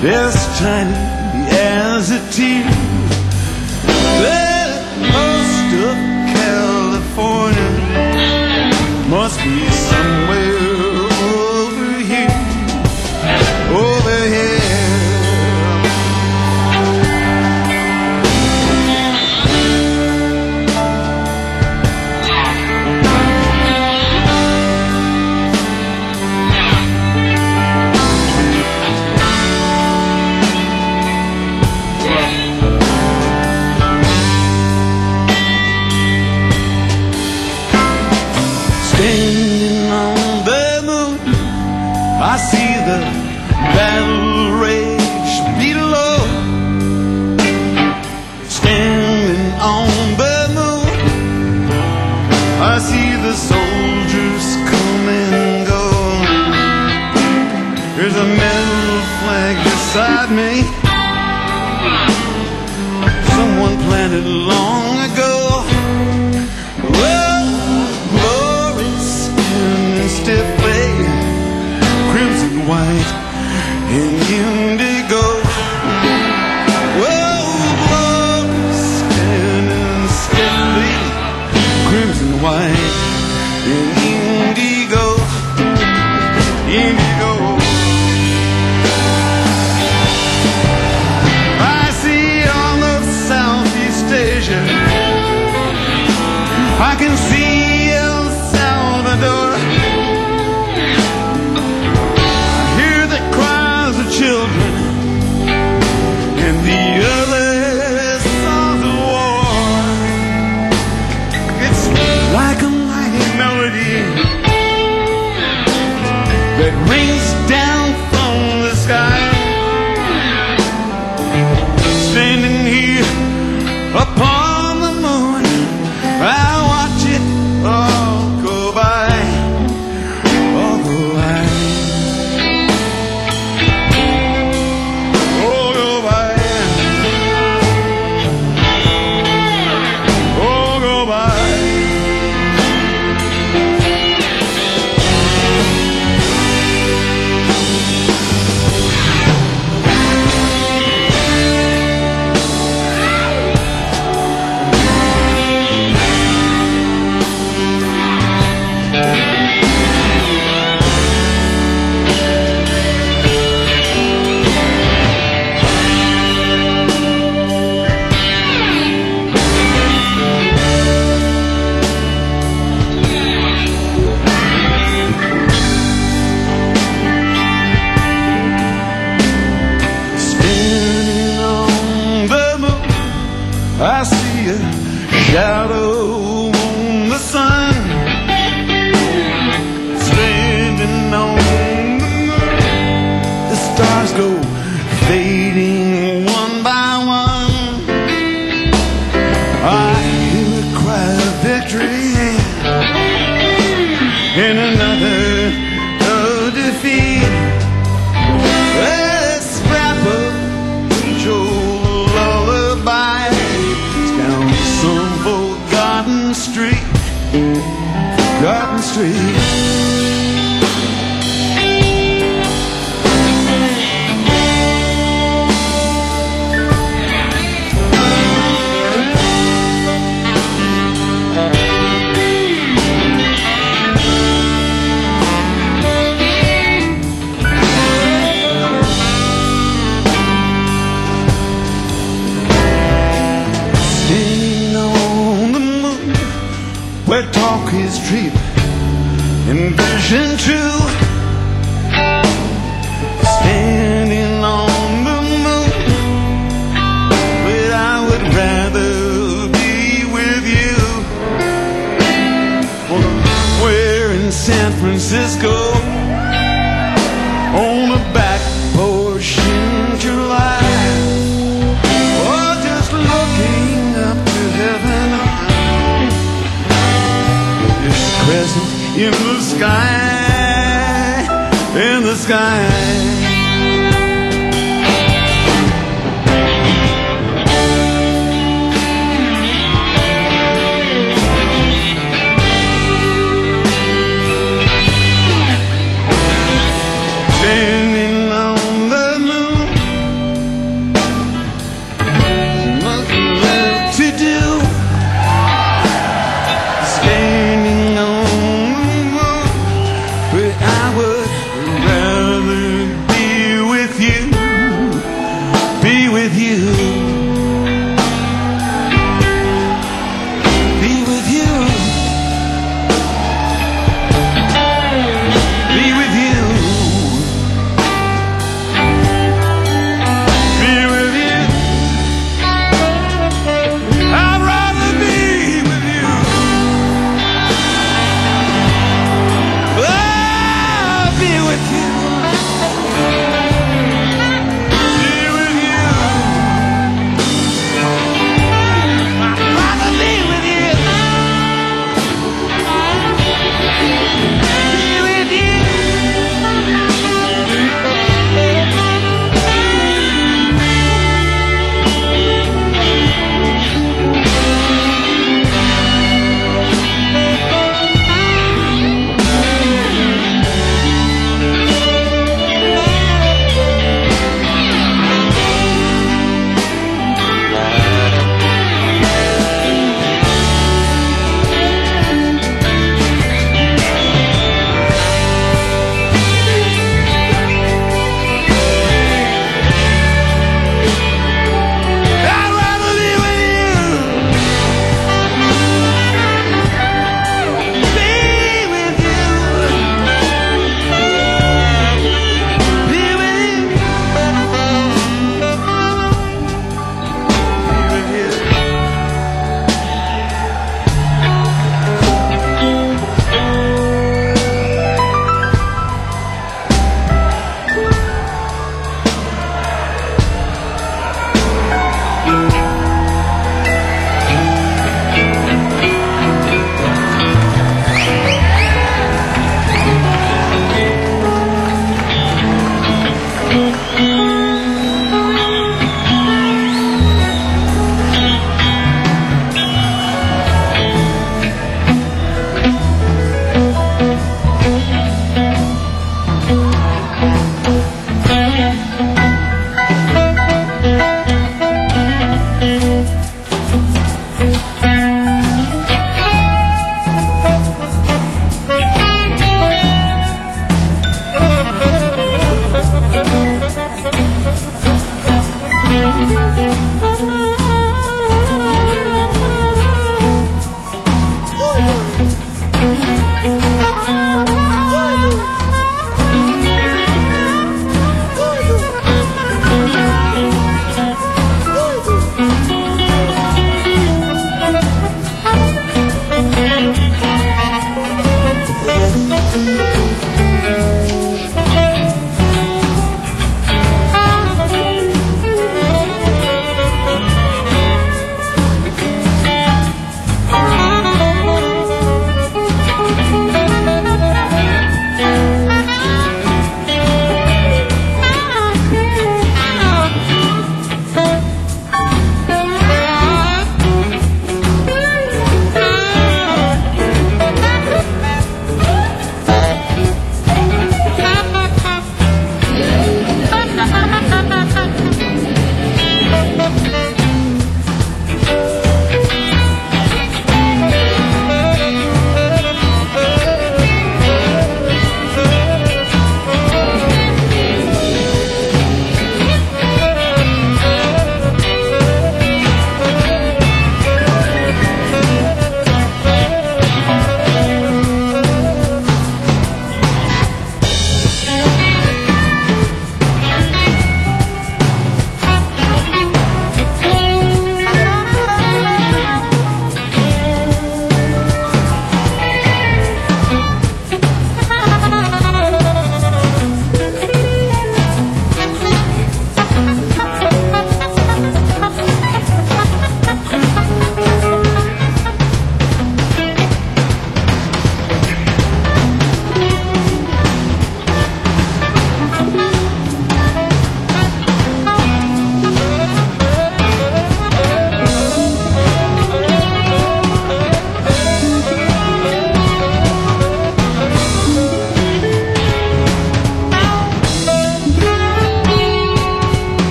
as tiny as a tear. The coast of California must be somewhere over here, over here. Standing on the moon, I see the battle rage below. Standing on the moon, I see the soldiers come and go. There's a metal flag beside me, someone planted long ago. Well, glorious and stiffly, crimson, white, and indigo. Well, glorious and stiffly, crimson, white, and indigo, indigo. I see all of Southeast Asia, I can see El Salvador. I hear the cries of children and the early songs of war. It's like a mighty melody that rings down from the sky. Standing here upon the moon, I watch it all go by, all go by, all go by, all go by. Standing on the moon, I see a shadow on the sun. Standing on the moon, the stars go fading one by one. I hear a cry of victory and another of defeat. Let's wrap up each old lullaby down some forgotten street, forgotten street. Standing on the moon, where talk is cheap and vision true. Standing on the moon, but I would rather be with you. Where in San Francisco, on the back porch in July, or just looking up to heaven, this crescent in the sky, in the sky. Standing on the moon,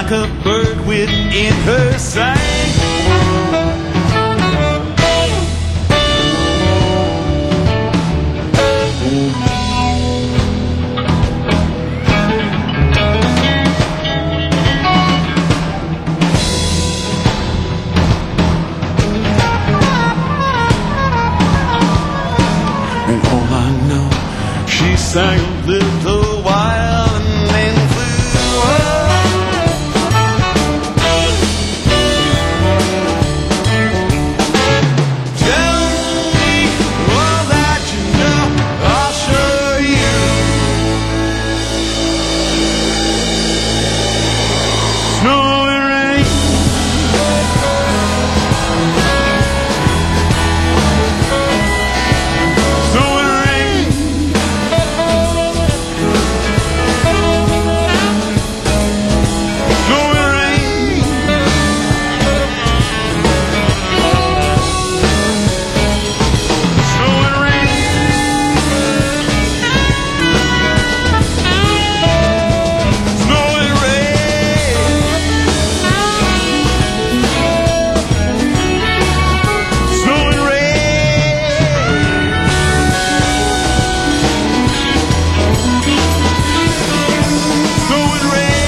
like a bird within her sight. And all I know, she sang a little while and then flew away. Tell me all that you know, I'll show you. Snow and rain, snow and rain, snow and rain, snow and rain, snow and rain, snow and rain. Snow and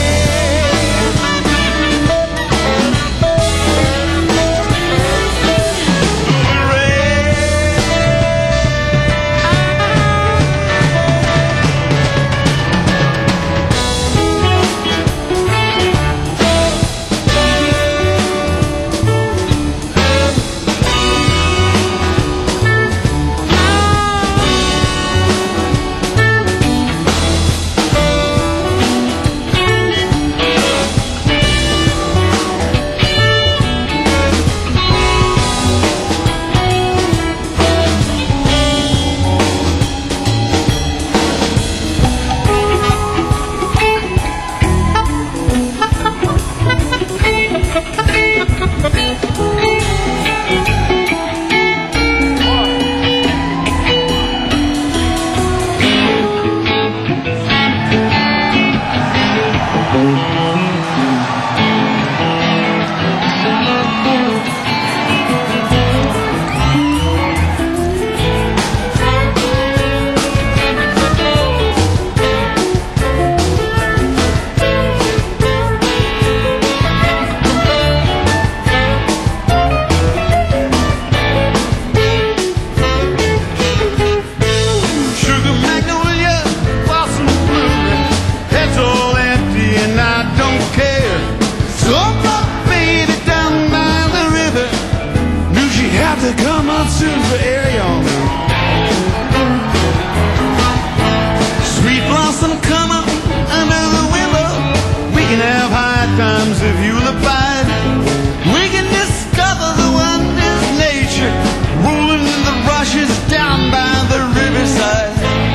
sugar magnolia, blossom blooming, head's all empty and I don't care. So my baby down by the river knew she'd have to come up soon for air, y'all. Sweet blossom, come up under the willow. We can have high times if you'll abide. We can discover the wonders of nature, rolling in the rushes down by the riverside.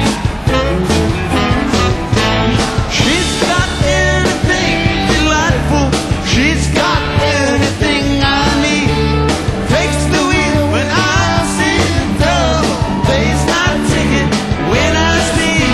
She's got anything delightful. She's got anything I need. Takes the wheel when I see the double. Pays my ticket when I speed.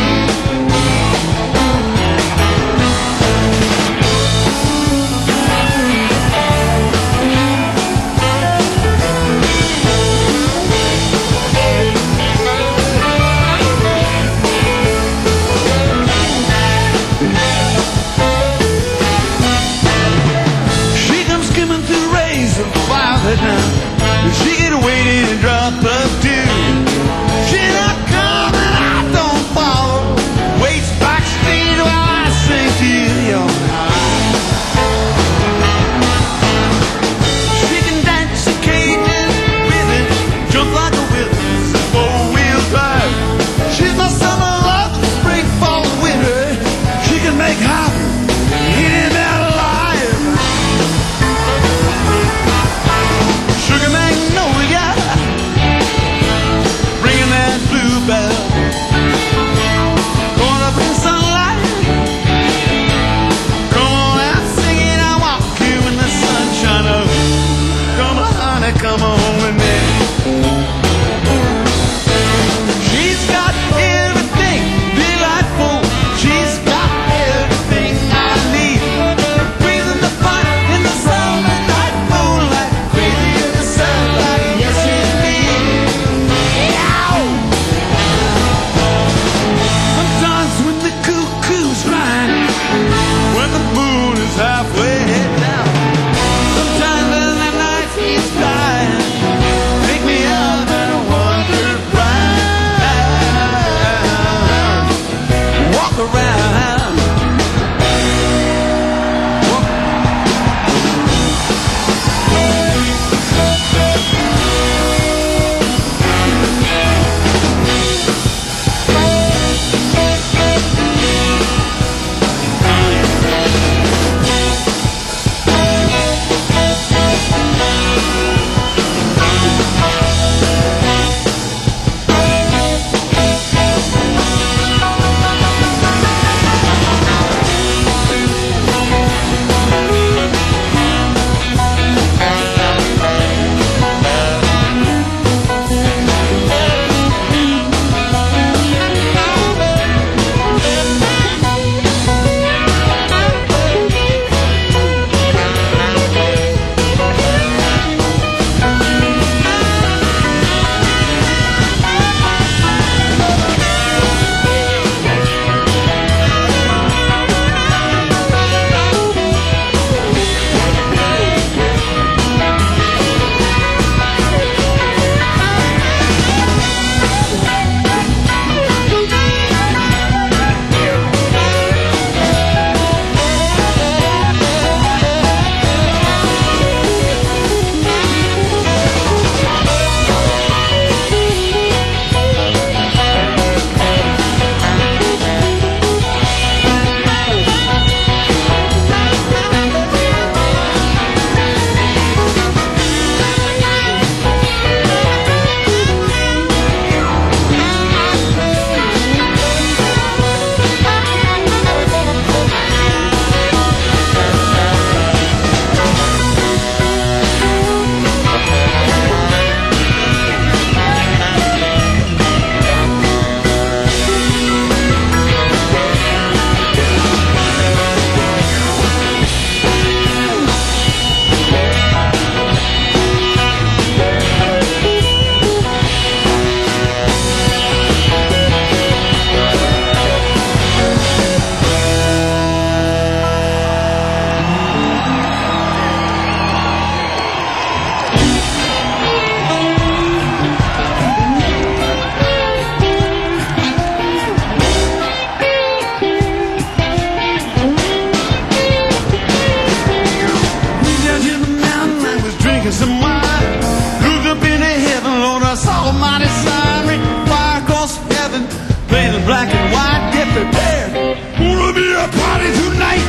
some wine. Looked up into heaven, Lord, I saw a mighty sign. Ring fire across heaven, painted black and white. Get prepared, gonna be a party tonight.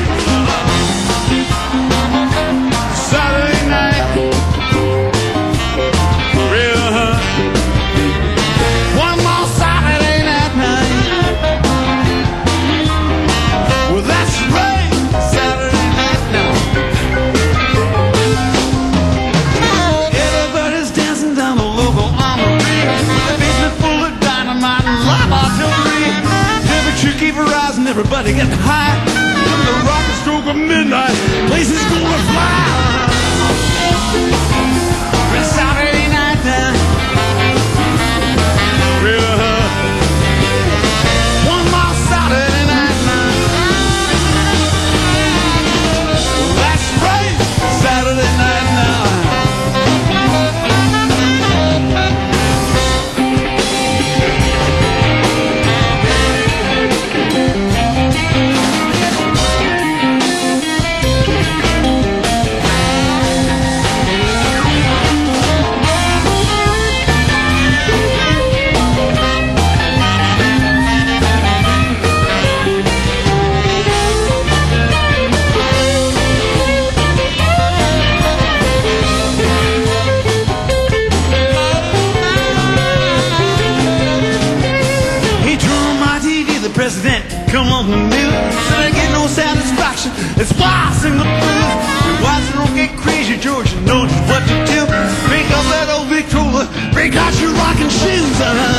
Saturday night, real huh? One more Saturday night, night. Well, that's right, Saturday night now. Everybody's dancing down the local armory. The basement full of dynamite and live artillery. Temperature keep rising, everybody getting high. The rocket stroke of midnight, places gonna fly. It's Saturday night now. Real huh? One more Saturday night now. That's right, Saturday night now. President, come on the news. Said I get no satisfaction. It's why I sing the blues. Your wives don't get crazy, George. You know just what to do. Break out that old Victrola. Break out your rocking shoes.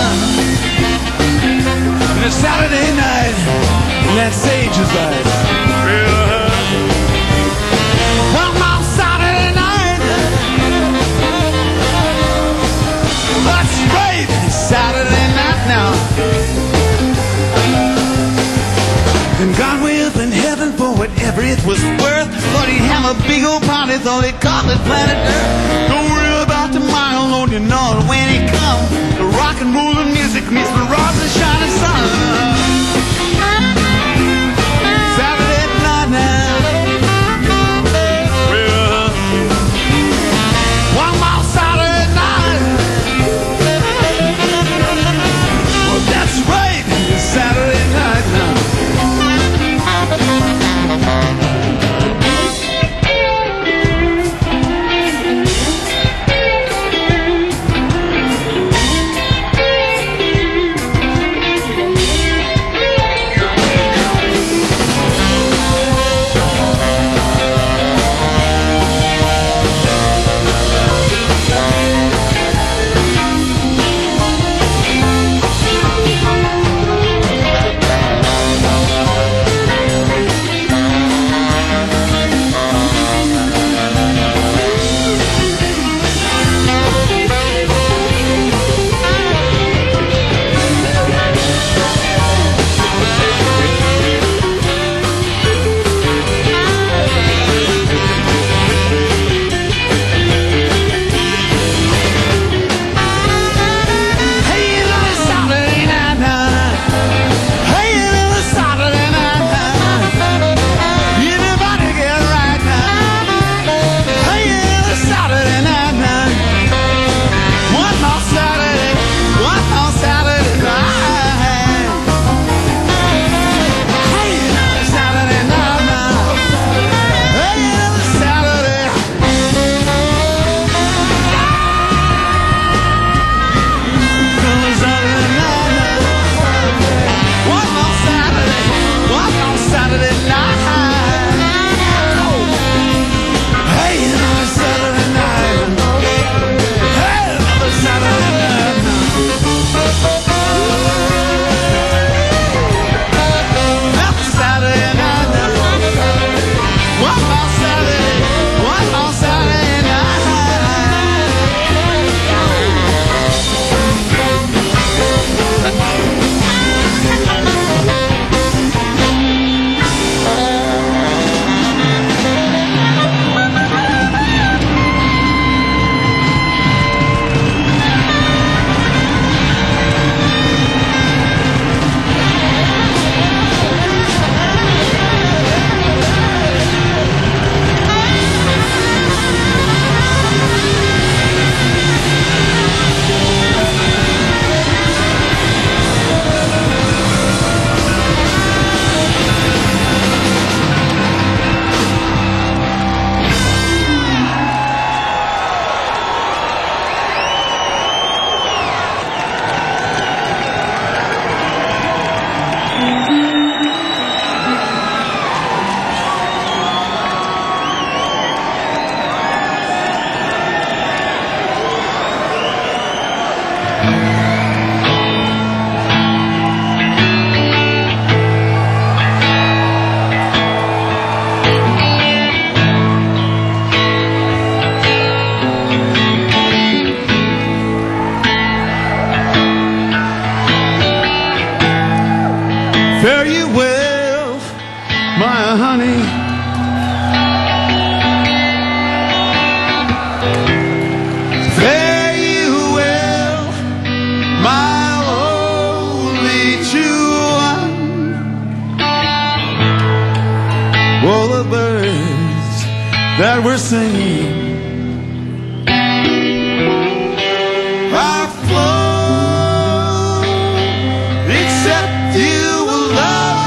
Uh-huh. And it's Saturday night, and that sage is right. Uh-huh. One more Saturday night. That's right, it's Saturday night now. And God way up in heaven for whatever it was worth. Thought he'd have a big old party, thought he'd call it planet Earth. Don't worry about tomorrow, Lord, you know that when he comes, the rock and roll and music meets the rocks and shining sun. Saturday night now. Well, one more Saturday night. Well, that's right, it's Saturday night now. we're singing. I flow, except you will love.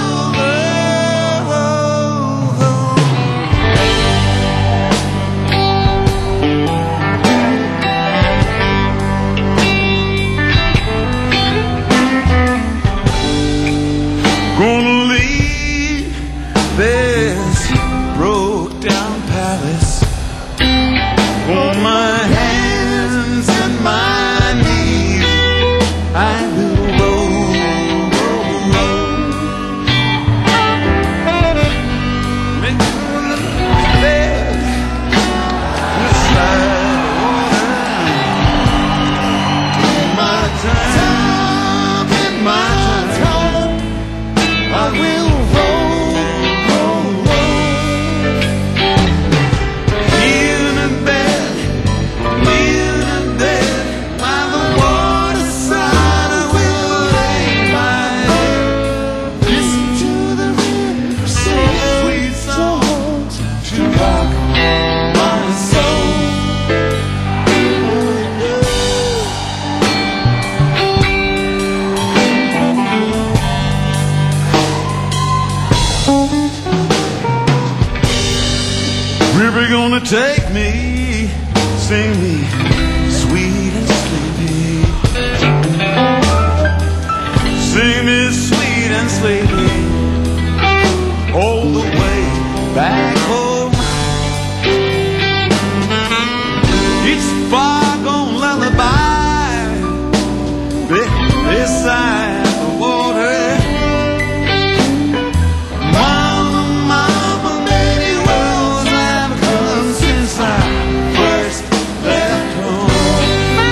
Gonna leave this broke down palace on my hands and my knees. I will roll, roll, roll. Make the bed beside the water. My time, in my time, I will roll, roll, roll. In a bed, in a bed, by the waterside, I will lay my head. Listen to the river sing sweet songs to rock my soul. River gonna take me, sing me sweet and sleepy. Sing me sweet and sleepy all the way back home. Each far gone lullaby be- beside the water. Mama, mama, many worlds have come since I first left home.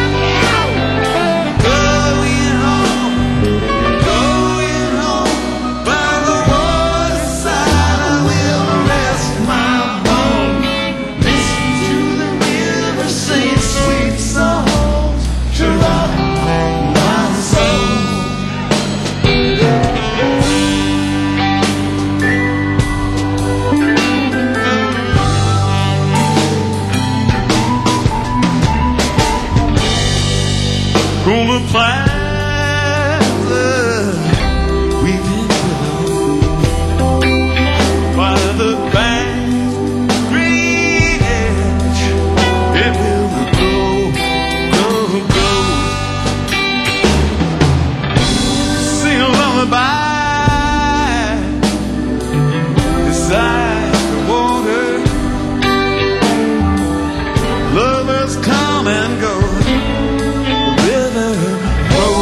Going home, going home, by the waterside I will rest my bone. Listen to the river sing sweet songs to rock my soul. Gonna plant the weeping willow by the bank's green edge. It will grow, grow, grow. Sing a lullaby beside the water. Lovers come and go. The river flows.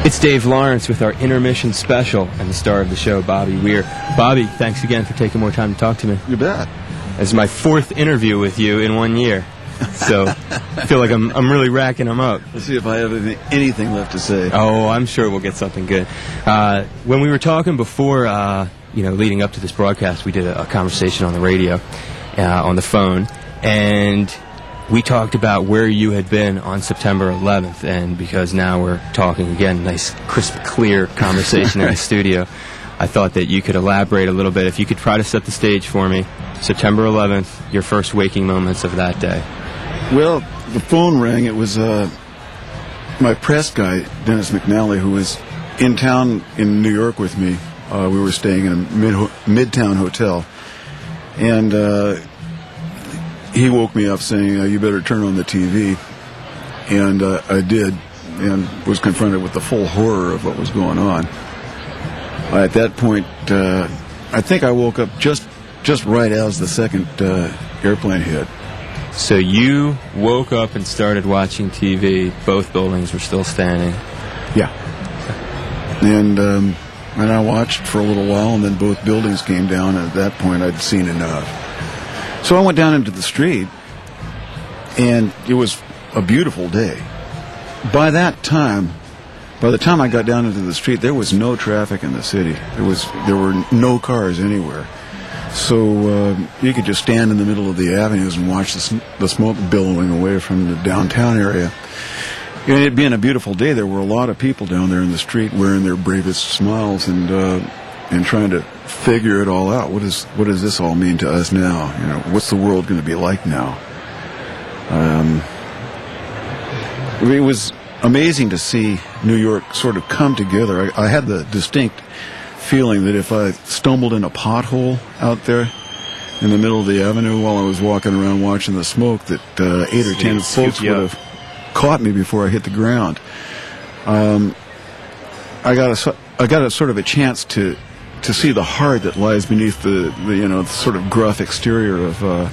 It's Dave Lawrence with our intermission special and the star of the show, Bobby Weir. Bobby, thanks again for taking more time to talk to me. You bet. It's my fourth interview with you in one year, so I feel like I'm I'm really racking them up. Let's see if I have any, anything left to say. Oh, I'm sure we'll get something good. Uh, when we were talking before, uh, you know, leading up to this broadcast, we did a, a conversation on the radio, uh, on the phone, and we talked about where you had been on September eleventh, and because now we're talking again, nice, crisp, clear conversation in the studio, I thought that you could elaborate a little bit. If you could try to set the stage for me, September eleventh, your first waking moments of that day. Well, the phone rang. It was uh, my press guy, Dennis McNally, who was in town in New York with me. Uh, we were staying in a mid midtown hotel, and uh, he woke me up saying, uh, you better turn on the T V. And uh, I did, and was confronted with the full horror of what was going on. Uh, at that point, uh, I think I woke up just just right as the second uh, airplane hit. So you woke up and started watching T V. Both buildings were still standing. Yeah. And, um, and I watched for a little while, and then both buildings came down, and at that point I'd seen enough. So I went down into the street, and it was a beautiful day. By that time, by the time I got down into the street, there was no traffic in the city. There was there were no cars anywhere. So uh, you could just stand in the middle of the avenues and watch the, sm- the smoke billowing away from the downtown area. And it being a beautiful day, there were a lot of people down there in the street wearing their bravest smiles and uh, and trying to figure it all out. What is what does this all mean to us now? You know, what's the world going to be like now? Um, it was amazing to see New York sort of come together. I, I had the distinct feeling that if I stumbled in a pothole out there in the middle of the avenue while I was walking around watching the smoke, that uh, eight or ten folks would have caught me before I hit the ground. Um, I got a I got a sort of a chance to to see the heart that lies beneath the, the you know the sort of gruff exterior of uh,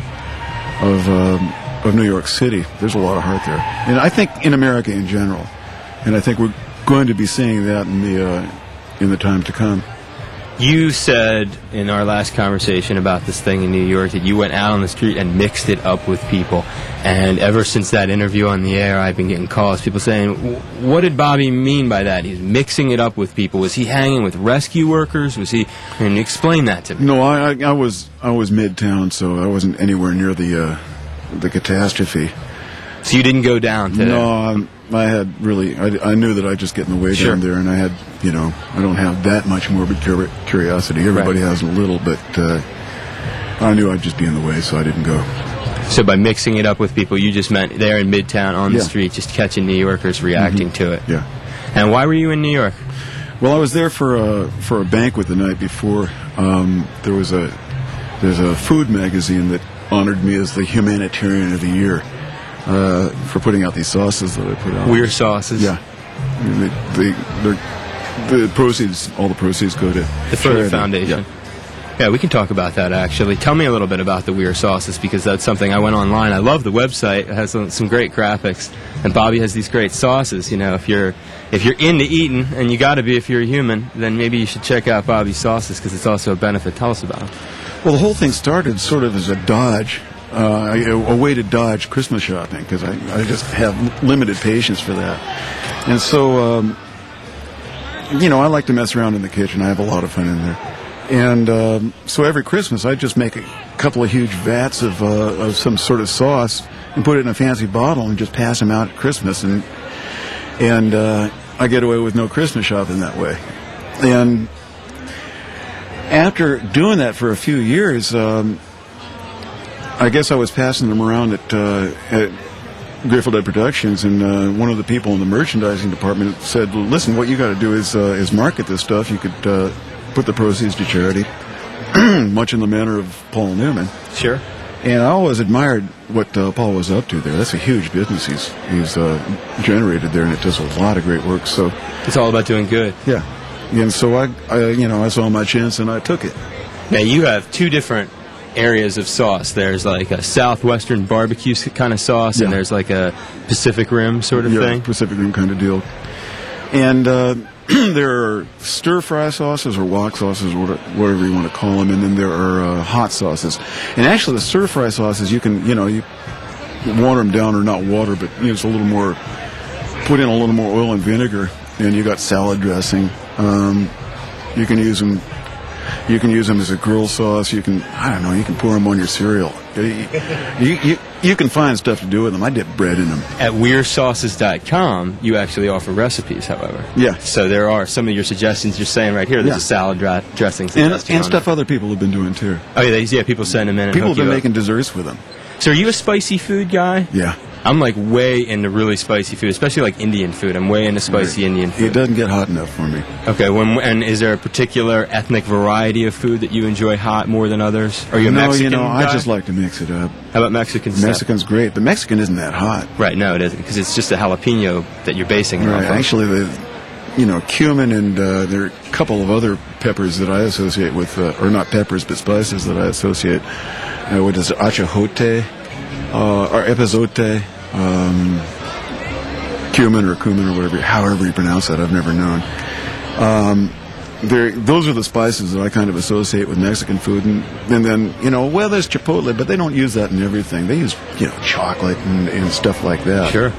of um, of New York City. There's a lot of heart there, and I think in America in general, and I think we're going to be seeing that in the uh, in the time to come. You said in our last conversation about this thing in New York that you went out on the street and mixed it up with people. And ever since that interview on the air, I've been getting calls, people saying, what did Bobby mean by that? He's mixing it up with people. Was he hanging with rescue workers? Was he... And explain that to me. No, I, I, I was I was midtown, so I wasn't anywhere near the uh, the catastrophe. So you didn't go down to... No, um, I had really... I, I knew that I'd just get in the way Sure. down there, and I had, you know, I don't have that much morbid curi- curiosity. Everybody Right. has a little, but uh, I knew I'd just be in the way, so I didn't go. So by mixing it up with people, you just meant there in Midtown on the Yeah. street, just catching New Yorkers reacting to it. Yeah. And why were you in New York? Well, I was there for a for a banquet the night before. Um, there was a there's a food magazine that honored me as the humanitarian of the year uh, for putting out these sauces that I put out. Weir sauces. Yeah. I mean, they, they, they're, the proceeds, all the proceeds go to The Further charity. Foundation. Yeah. Yeah, we can talk about that, actually. Tell me a little bit about the Weir sauces, because that's something I went online. I love the website. It has some, some great graphics. And Bobby has these great sauces. You know, if you're if you're into eating, and you got to be if you're a human, then maybe you should check out Bobby's sauces, because it's also a benefit. Tell us about them. Well, the whole thing started sort of as a dodge, uh, a, a way to dodge Christmas shopping, because I, I just have limited patience for that. And so, um, you know, I like to mess around in the kitchen. I have a lot of fun in there. And um, so every Christmas, I just make a couple of huge vats of, uh, of some sort of sauce and put it in a fancy bottle and just pass them out at Christmas. And and uh, I get away with no Christmas shopping that way. And after doing that for a few years, um, I guess I was passing them around at, uh, at Grateful Dead Productions, and uh, one of the people in the merchandising department said, well, listen, what you got to do is uh, is market this stuff. You could... Uh, put the proceeds to charity, much in the manner of Paul Newman. Sure. And I always admired what uh, Paul was up to there. That's a huge business he's he's uh, generated there, and it does a lot of great work. So It's all about doing good. yeah, and so I, I you know I saw my chance and I took it. Now, you have two different areas of sauce. There's like a southwestern barbecue kind of sauce, and Yeah. there's like a Pacific Rim sort of Yeah, thing. Pacific Rim kind of deal. And uh, there are stir-fry sauces or wok sauces, whate- whatever you want to call them, and then there are uh, hot sauces. And actually, the stir-fry sauces, you can, you know, you water them down, or not water, but you know, it's a little more, put in a little more oil and vinegar, and you got salad dressing. Um, you can use them. You can use them as a grill sauce. You can, I don't know, you can pour them on your cereal. You, you, you, you can find stuff to do with them. I dip bread in them. At weir sauces dot com, you actually offer recipes, however. Yeah. So there are some of your suggestions you're saying right here. There's Yeah. a salad dra- dressing And, suggestion and on stuff there. other people have been doing, too. Oh, yeah, they, yeah, people send them in and People hook have been you up. making desserts with them. So are you a spicy food guy? Yeah. I'm like way into really spicy food, especially like Indian food. I'm way into spicy Indian food. It doesn't get hot enough for me. Okay, when, and is there a particular ethnic variety of food that you enjoy hot more than others? Are you a no, Mexican you know, guy? I just like to mix it up. How about Mexican stuff? Mexican's great, but Mexican isn't that hot. Right, no, it isn't, because it's just a jalapeno that you're basing it Right. off of. Actually, the, you know, cumin and uh, there are a couple of other peppers that I associate with, uh, or not peppers, but spices that I associate uh, with is achajote, uh, or epazote, um, cumin or cumin or whatever, however you pronounce that, I've never known. Um, there, those are the spices that I kind of associate with Mexican food, and, and then you know, well, there's chipotle, but they don't use that in everything. They use, you know, chocolate and, and stuff like that. Sure.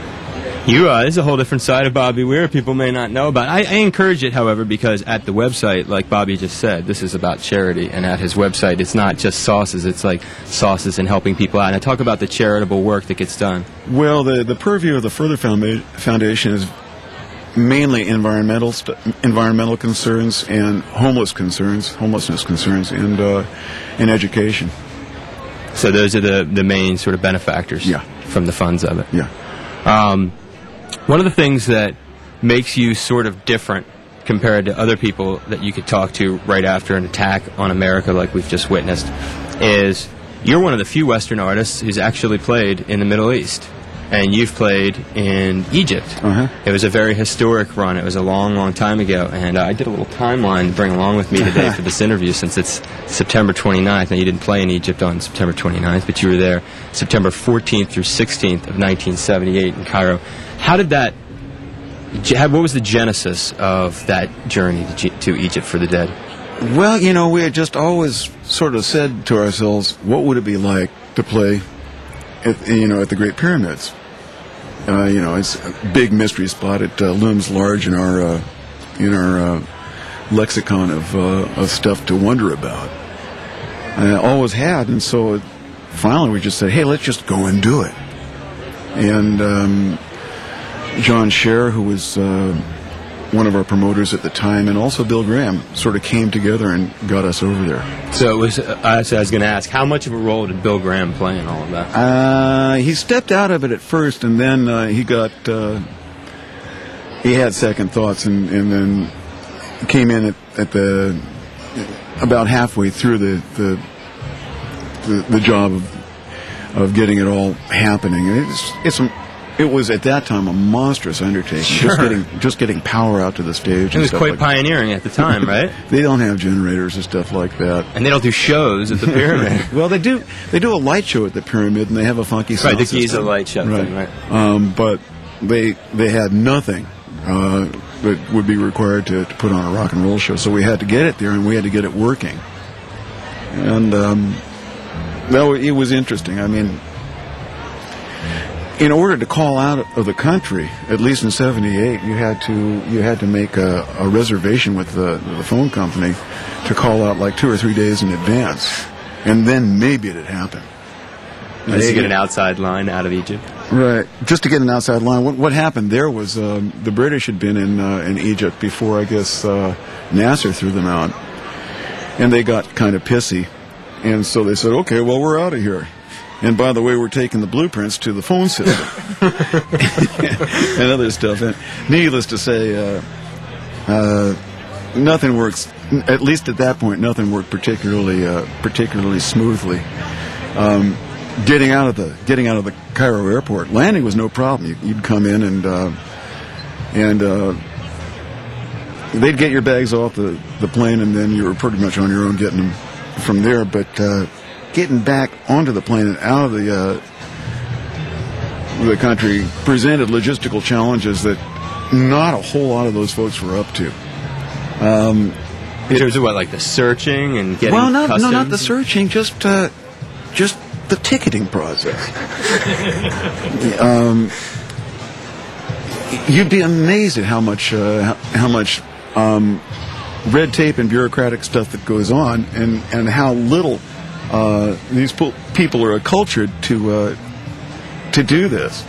You, uh, this is a whole different side of Bobby Weir people may not know about. I, I encourage it, however, because at the website, like Bobby just said, this is about charity, and at his website, it's not just sauces, it's like sauces and helping people out. And I talk about the charitable work that gets done. Well, the, the purview of the Further Founda- Foundation is mainly environmental st- environmental concerns and homeless concerns, homelessness concerns, and uh, and education. So those are the, the main sort of benefactors Yeah. from the funds of it. Yeah. Um, one of the things that makes you sort of different compared to other people that you could talk to right after an attack on America like we've just witnessed is you're one of the few Western artists who's actually played in the Middle East. And you've played in Egypt. Uh-huh. It was a very historic run. It was a long, long time ago. And uh, I did a little timeline to bring along with me today for this interview since it's September twenty-ninth. Now, you didn't play in Egypt on September twenty-ninth, but you were there September fourteenth through sixteenth of nineteen seventy-eight in Cairo. How did that... What was the genesis of that journey to, G- to Egypt for the Dead? Well, you know, we had just always sort of said to ourselves, what would it be like to play at, you know, at the Great Pyramids? Uh, you know, it's a big mystery spot. It uh, looms large in our uh, in our uh, lexicon of uh, of stuff to wonder about. Uh, always had, and so it, finally we just said, "Hey, let's just go and do it." And um, John Scher, who was uh, one of our promoters at the time, and also Bill Graham, sort of came together and got us over there. So it was. Uh, I was going to ask, how much of a role did Bill Graham play in all of that? Uh, he stepped out of it at first, and then uh, he got uh, he had second thoughts, and, and then came in at, at the about halfway through the the the, the job of, of getting it all happening. It's it's a, it was at that time a monstrous undertaking. Sure. Just getting just getting power out to the stage. It and was stuff quite like that. pioneering at the time, right? They don't have generators and stuff like that. And they don't do shows at the pyramid. Well, they do. They do a light show at the pyramid, and they have a funky sound Right, the Giza system. light show Right. thing, right. Um, but they they had nothing uh, that would be required to, to put on a rock and roll show. So we had to get it there, and we had to get it working. And um, that wa- it was interesting. I mean, in order to call out of the country, at least in seventy-eight, you had to you had to make a, a reservation with the, the phone company to call out like two or three days in advance, and then maybe it'd happen. Just to They- get an outside line out of Egypt. Right, just to get an outside line. What, what happened there was um, the British had been in uh, in Egypt before, I guess, uh, Nasser threw them out, and they got kind of pissy, and so they said, "Okay, well, we're out of here." And by the way, we're taking the blueprints to the phone system and other stuff. And needless to say, uh, uh, nothing works. At least at that point, nothing worked particularly uh, particularly smoothly. Um, getting out of the getting out of the Cairo airport, landing was no problem. You, you'd come in and uh, and uh, they'd get your bags off the, the plane, and then you were pretty much on your own getting them from there. But uh, getting back onto the plane and out of the uh, the country presented logistical challenges that not a whole lot of those folks were up to. In terms of what, like the searching and getting Well, not, no, customs? not the searching, just uh, just the ticketing process. um, you'd be amazed at how much uh, how, how much um, red tape and bureaucratic stuff that goes on, and, and how little uh, these po- people are accultured to uh, to do this.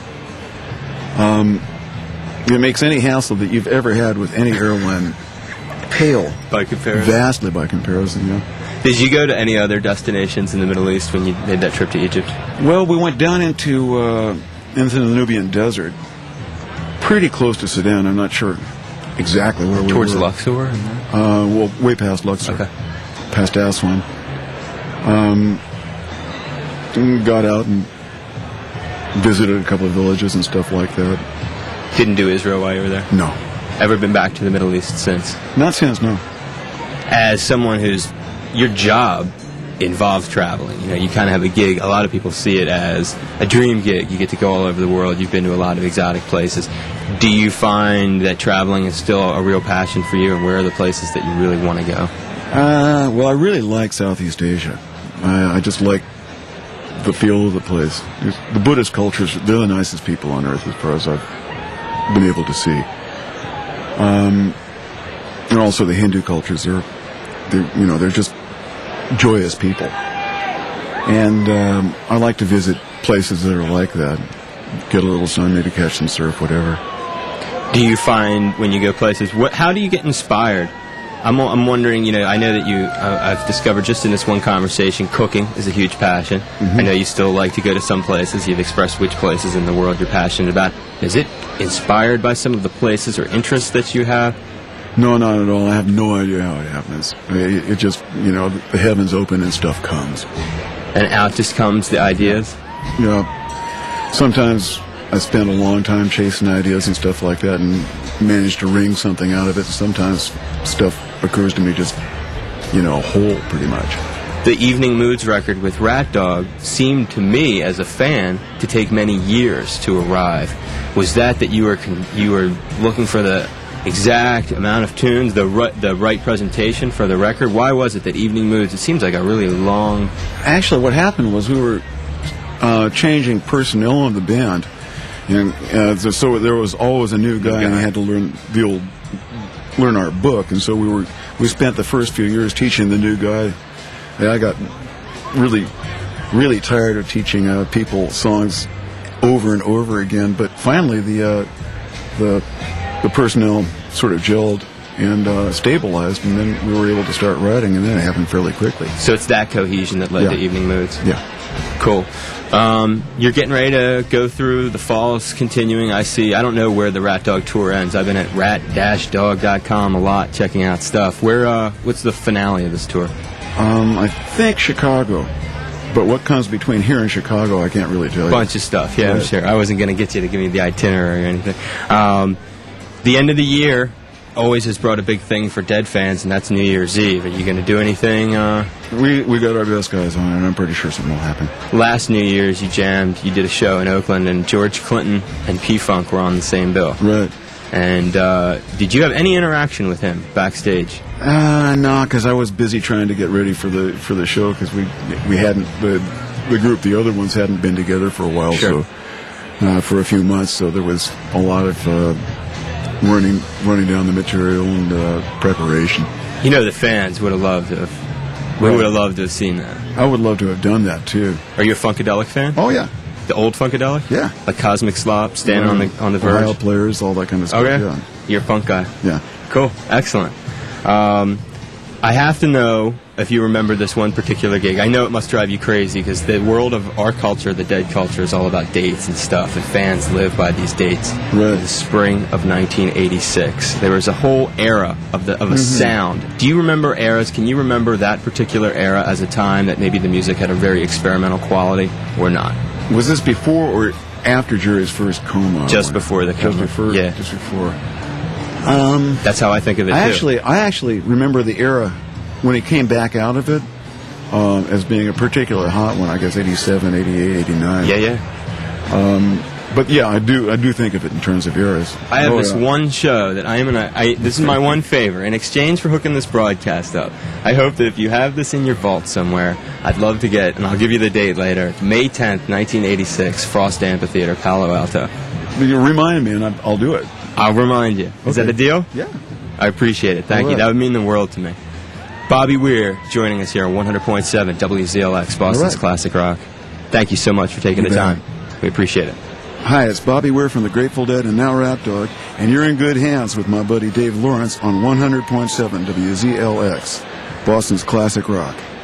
Um, it makes any hassle that you've ever had with any airline pale By comparison. vastly by comparison. Yeah. Did you go to any other destinations in the Middle East when you made that trip to Egypt? Well, we went down into uh, into the Nubian desert, pretty close to Sudan. I'm not sure exactly where we Towards were. Luxor? And that? Uh, well, way past Luxor, Okay. past Aswan. Um, and got out and visited a couple of villages and stuff like that. Didn't do Israel while you were there? No, Ever been back to the Middle East since? not since. No. As someone who's, your job involves traveling. You know, you kind of have a gig. A lot of people see it as a dream gig. You get to go all over the world. You've been to a lot of exotic places. Do you find that traveling is still a real passion for you, and where are the places that you really want to go? Uh, well, I really like Southeast Asia. I, I just like the feel of the place. There's, the Buddhist cultures, they're the nicest people on earth as far as I've been able to see. Um, and also the Hindu cultures, they're, they're, you know, they're just joyous people. And um, I like to visit places that are like that. Get a little sun, maybe catch some surf, whatever. Do you find when you go places, what, how do you get inspired? I'm, I'm wondering, you know, I know that you, uh, I've discovered just in this one conversation, cooking is a huge passion. I know you still like to go to some places. You've expressed which places in the world you're passionate about. Is it inspired by some of the places or interests that you have? No, not at all. I have no idea how it happens. It, it just, you know, the heavens open and stuff comes. And out just comes the ideas? You know, sometimes I spend a long time chasing ideas and stuff like that and manage to wring something out of it. Sometimes stuff occurs to me just, you know, whole, pretty much. The Evening Moods record with Rat Dog seemed to me, as a fan, to take many years to arrive. Was that that you were con- you were looking for the exact amount of tunes, the right, the right presentation for the record? Why was it that Evening Moods, it seems like a really long... Actually, what happened was we were uh, changing personnel of the band. And uh, so, so there was always a new guy, and he had to learn the old, learn our book. And so we were, we spent the first few years teaching the new guy. And I got really, really tired of teaching uh, people songs over and over again. But finally, the uh, the the personnel sort of gelled and uh, stabilized, and then we were able to start writing, and then it happened fairly quickly. So it's that cohesion that led Yeah. to Evening Moods? Yeah. Cool. Um, you're getting ready to go through, the fall's continuing. I see, I don't know where the Rat Dog tour ends. I've been at rat dash dog dot com a lot, checking out stuff. Where, uh, what's the finale of this tour? Um, I think Chicago. But what comes between here and Chicago, I can't really tell you. Bunch of stuff, yeah, I'm Right. sure. I wasn't going to get you to give me the itinerary or anything. Um, the end of the year always has brought a big thing for Dead fans, and that's New Year's Eve. Are you going to do anything? Uh, We we got our best guys on, and I'm pretty sure something will happen. last New Year's, you jammed, you did a show in Oakland, and George Clinton and P-Funk were on the same bill. Right. And uh, did you have any interaction with him backstage? Uh, no, because I was busy trying to get ready for the for the show, because we we hadn't the the group, the other ones hadn't been together for a while, Sure. so uh, for a few months. So there was a lot of uh, running running down the material and uh, preparation. You know the fans would have loved to have, we Right. would have loved to have seen that. I would love to have done that too. Are you a Funkadelic fan? Oh yeah, The old Funkadelic? yeah. Like Cosmic Slop, standing on the on the Ohio verge? players, all that kind of stuff. Okay. Yeah, You're a funk guy. yeah. Cool. Excellent. Um, I have to know if you remember this one particular gig. I know it must drive you crazy because the world of our culture, the Dead culture, is all about dates and stuff, and fans live by these dates. Right. The spring of nineteen eighty-six. There was a whole era of the of a Mm-hmm. sound. Do you remember eras? Can you remember that particular era as a time that maybe the music had a very experimental quality or not? Was this before or after Jerry's first coma? Just before the Just coma. before. Yeah. Just before. That's how I think of it I too. actually, I actually remember the era when he came back out of it um, as being a particularly hot one. I guess eighty-seven, eighty-eight, eighty-nine. Yeah, yeah. But yeah, I do I do think of it in terms of eras. I have Oh, this yeah. one show that I am gonna. I, this is my one favor in exchange for hooking this broadcast up. I hope that if you have this in your vault somewhere, I'd love to get, and I'll give you the date later. May tenth, nineteen eighty-six, Frost Amphitheater, Palo Alto. You remind me, and I- I'll do it. I'll remind you. Is Okay. that a deal? Yeah. I appreciate it. Thank All you. right. That would mean the world to me. Bobby Weir joining us here on one hundred point seven W Z L X, Boston's right. Classic Rock. Thank you so much for taking You the bet. time. We appreciate it. Hi, it's Bobby Weir from the Grateful Dead and now Rat Dog, and you're in good hands with my buddy Dave Lawrence on one hundred point seven W Z L X, Boston's Classic Rock.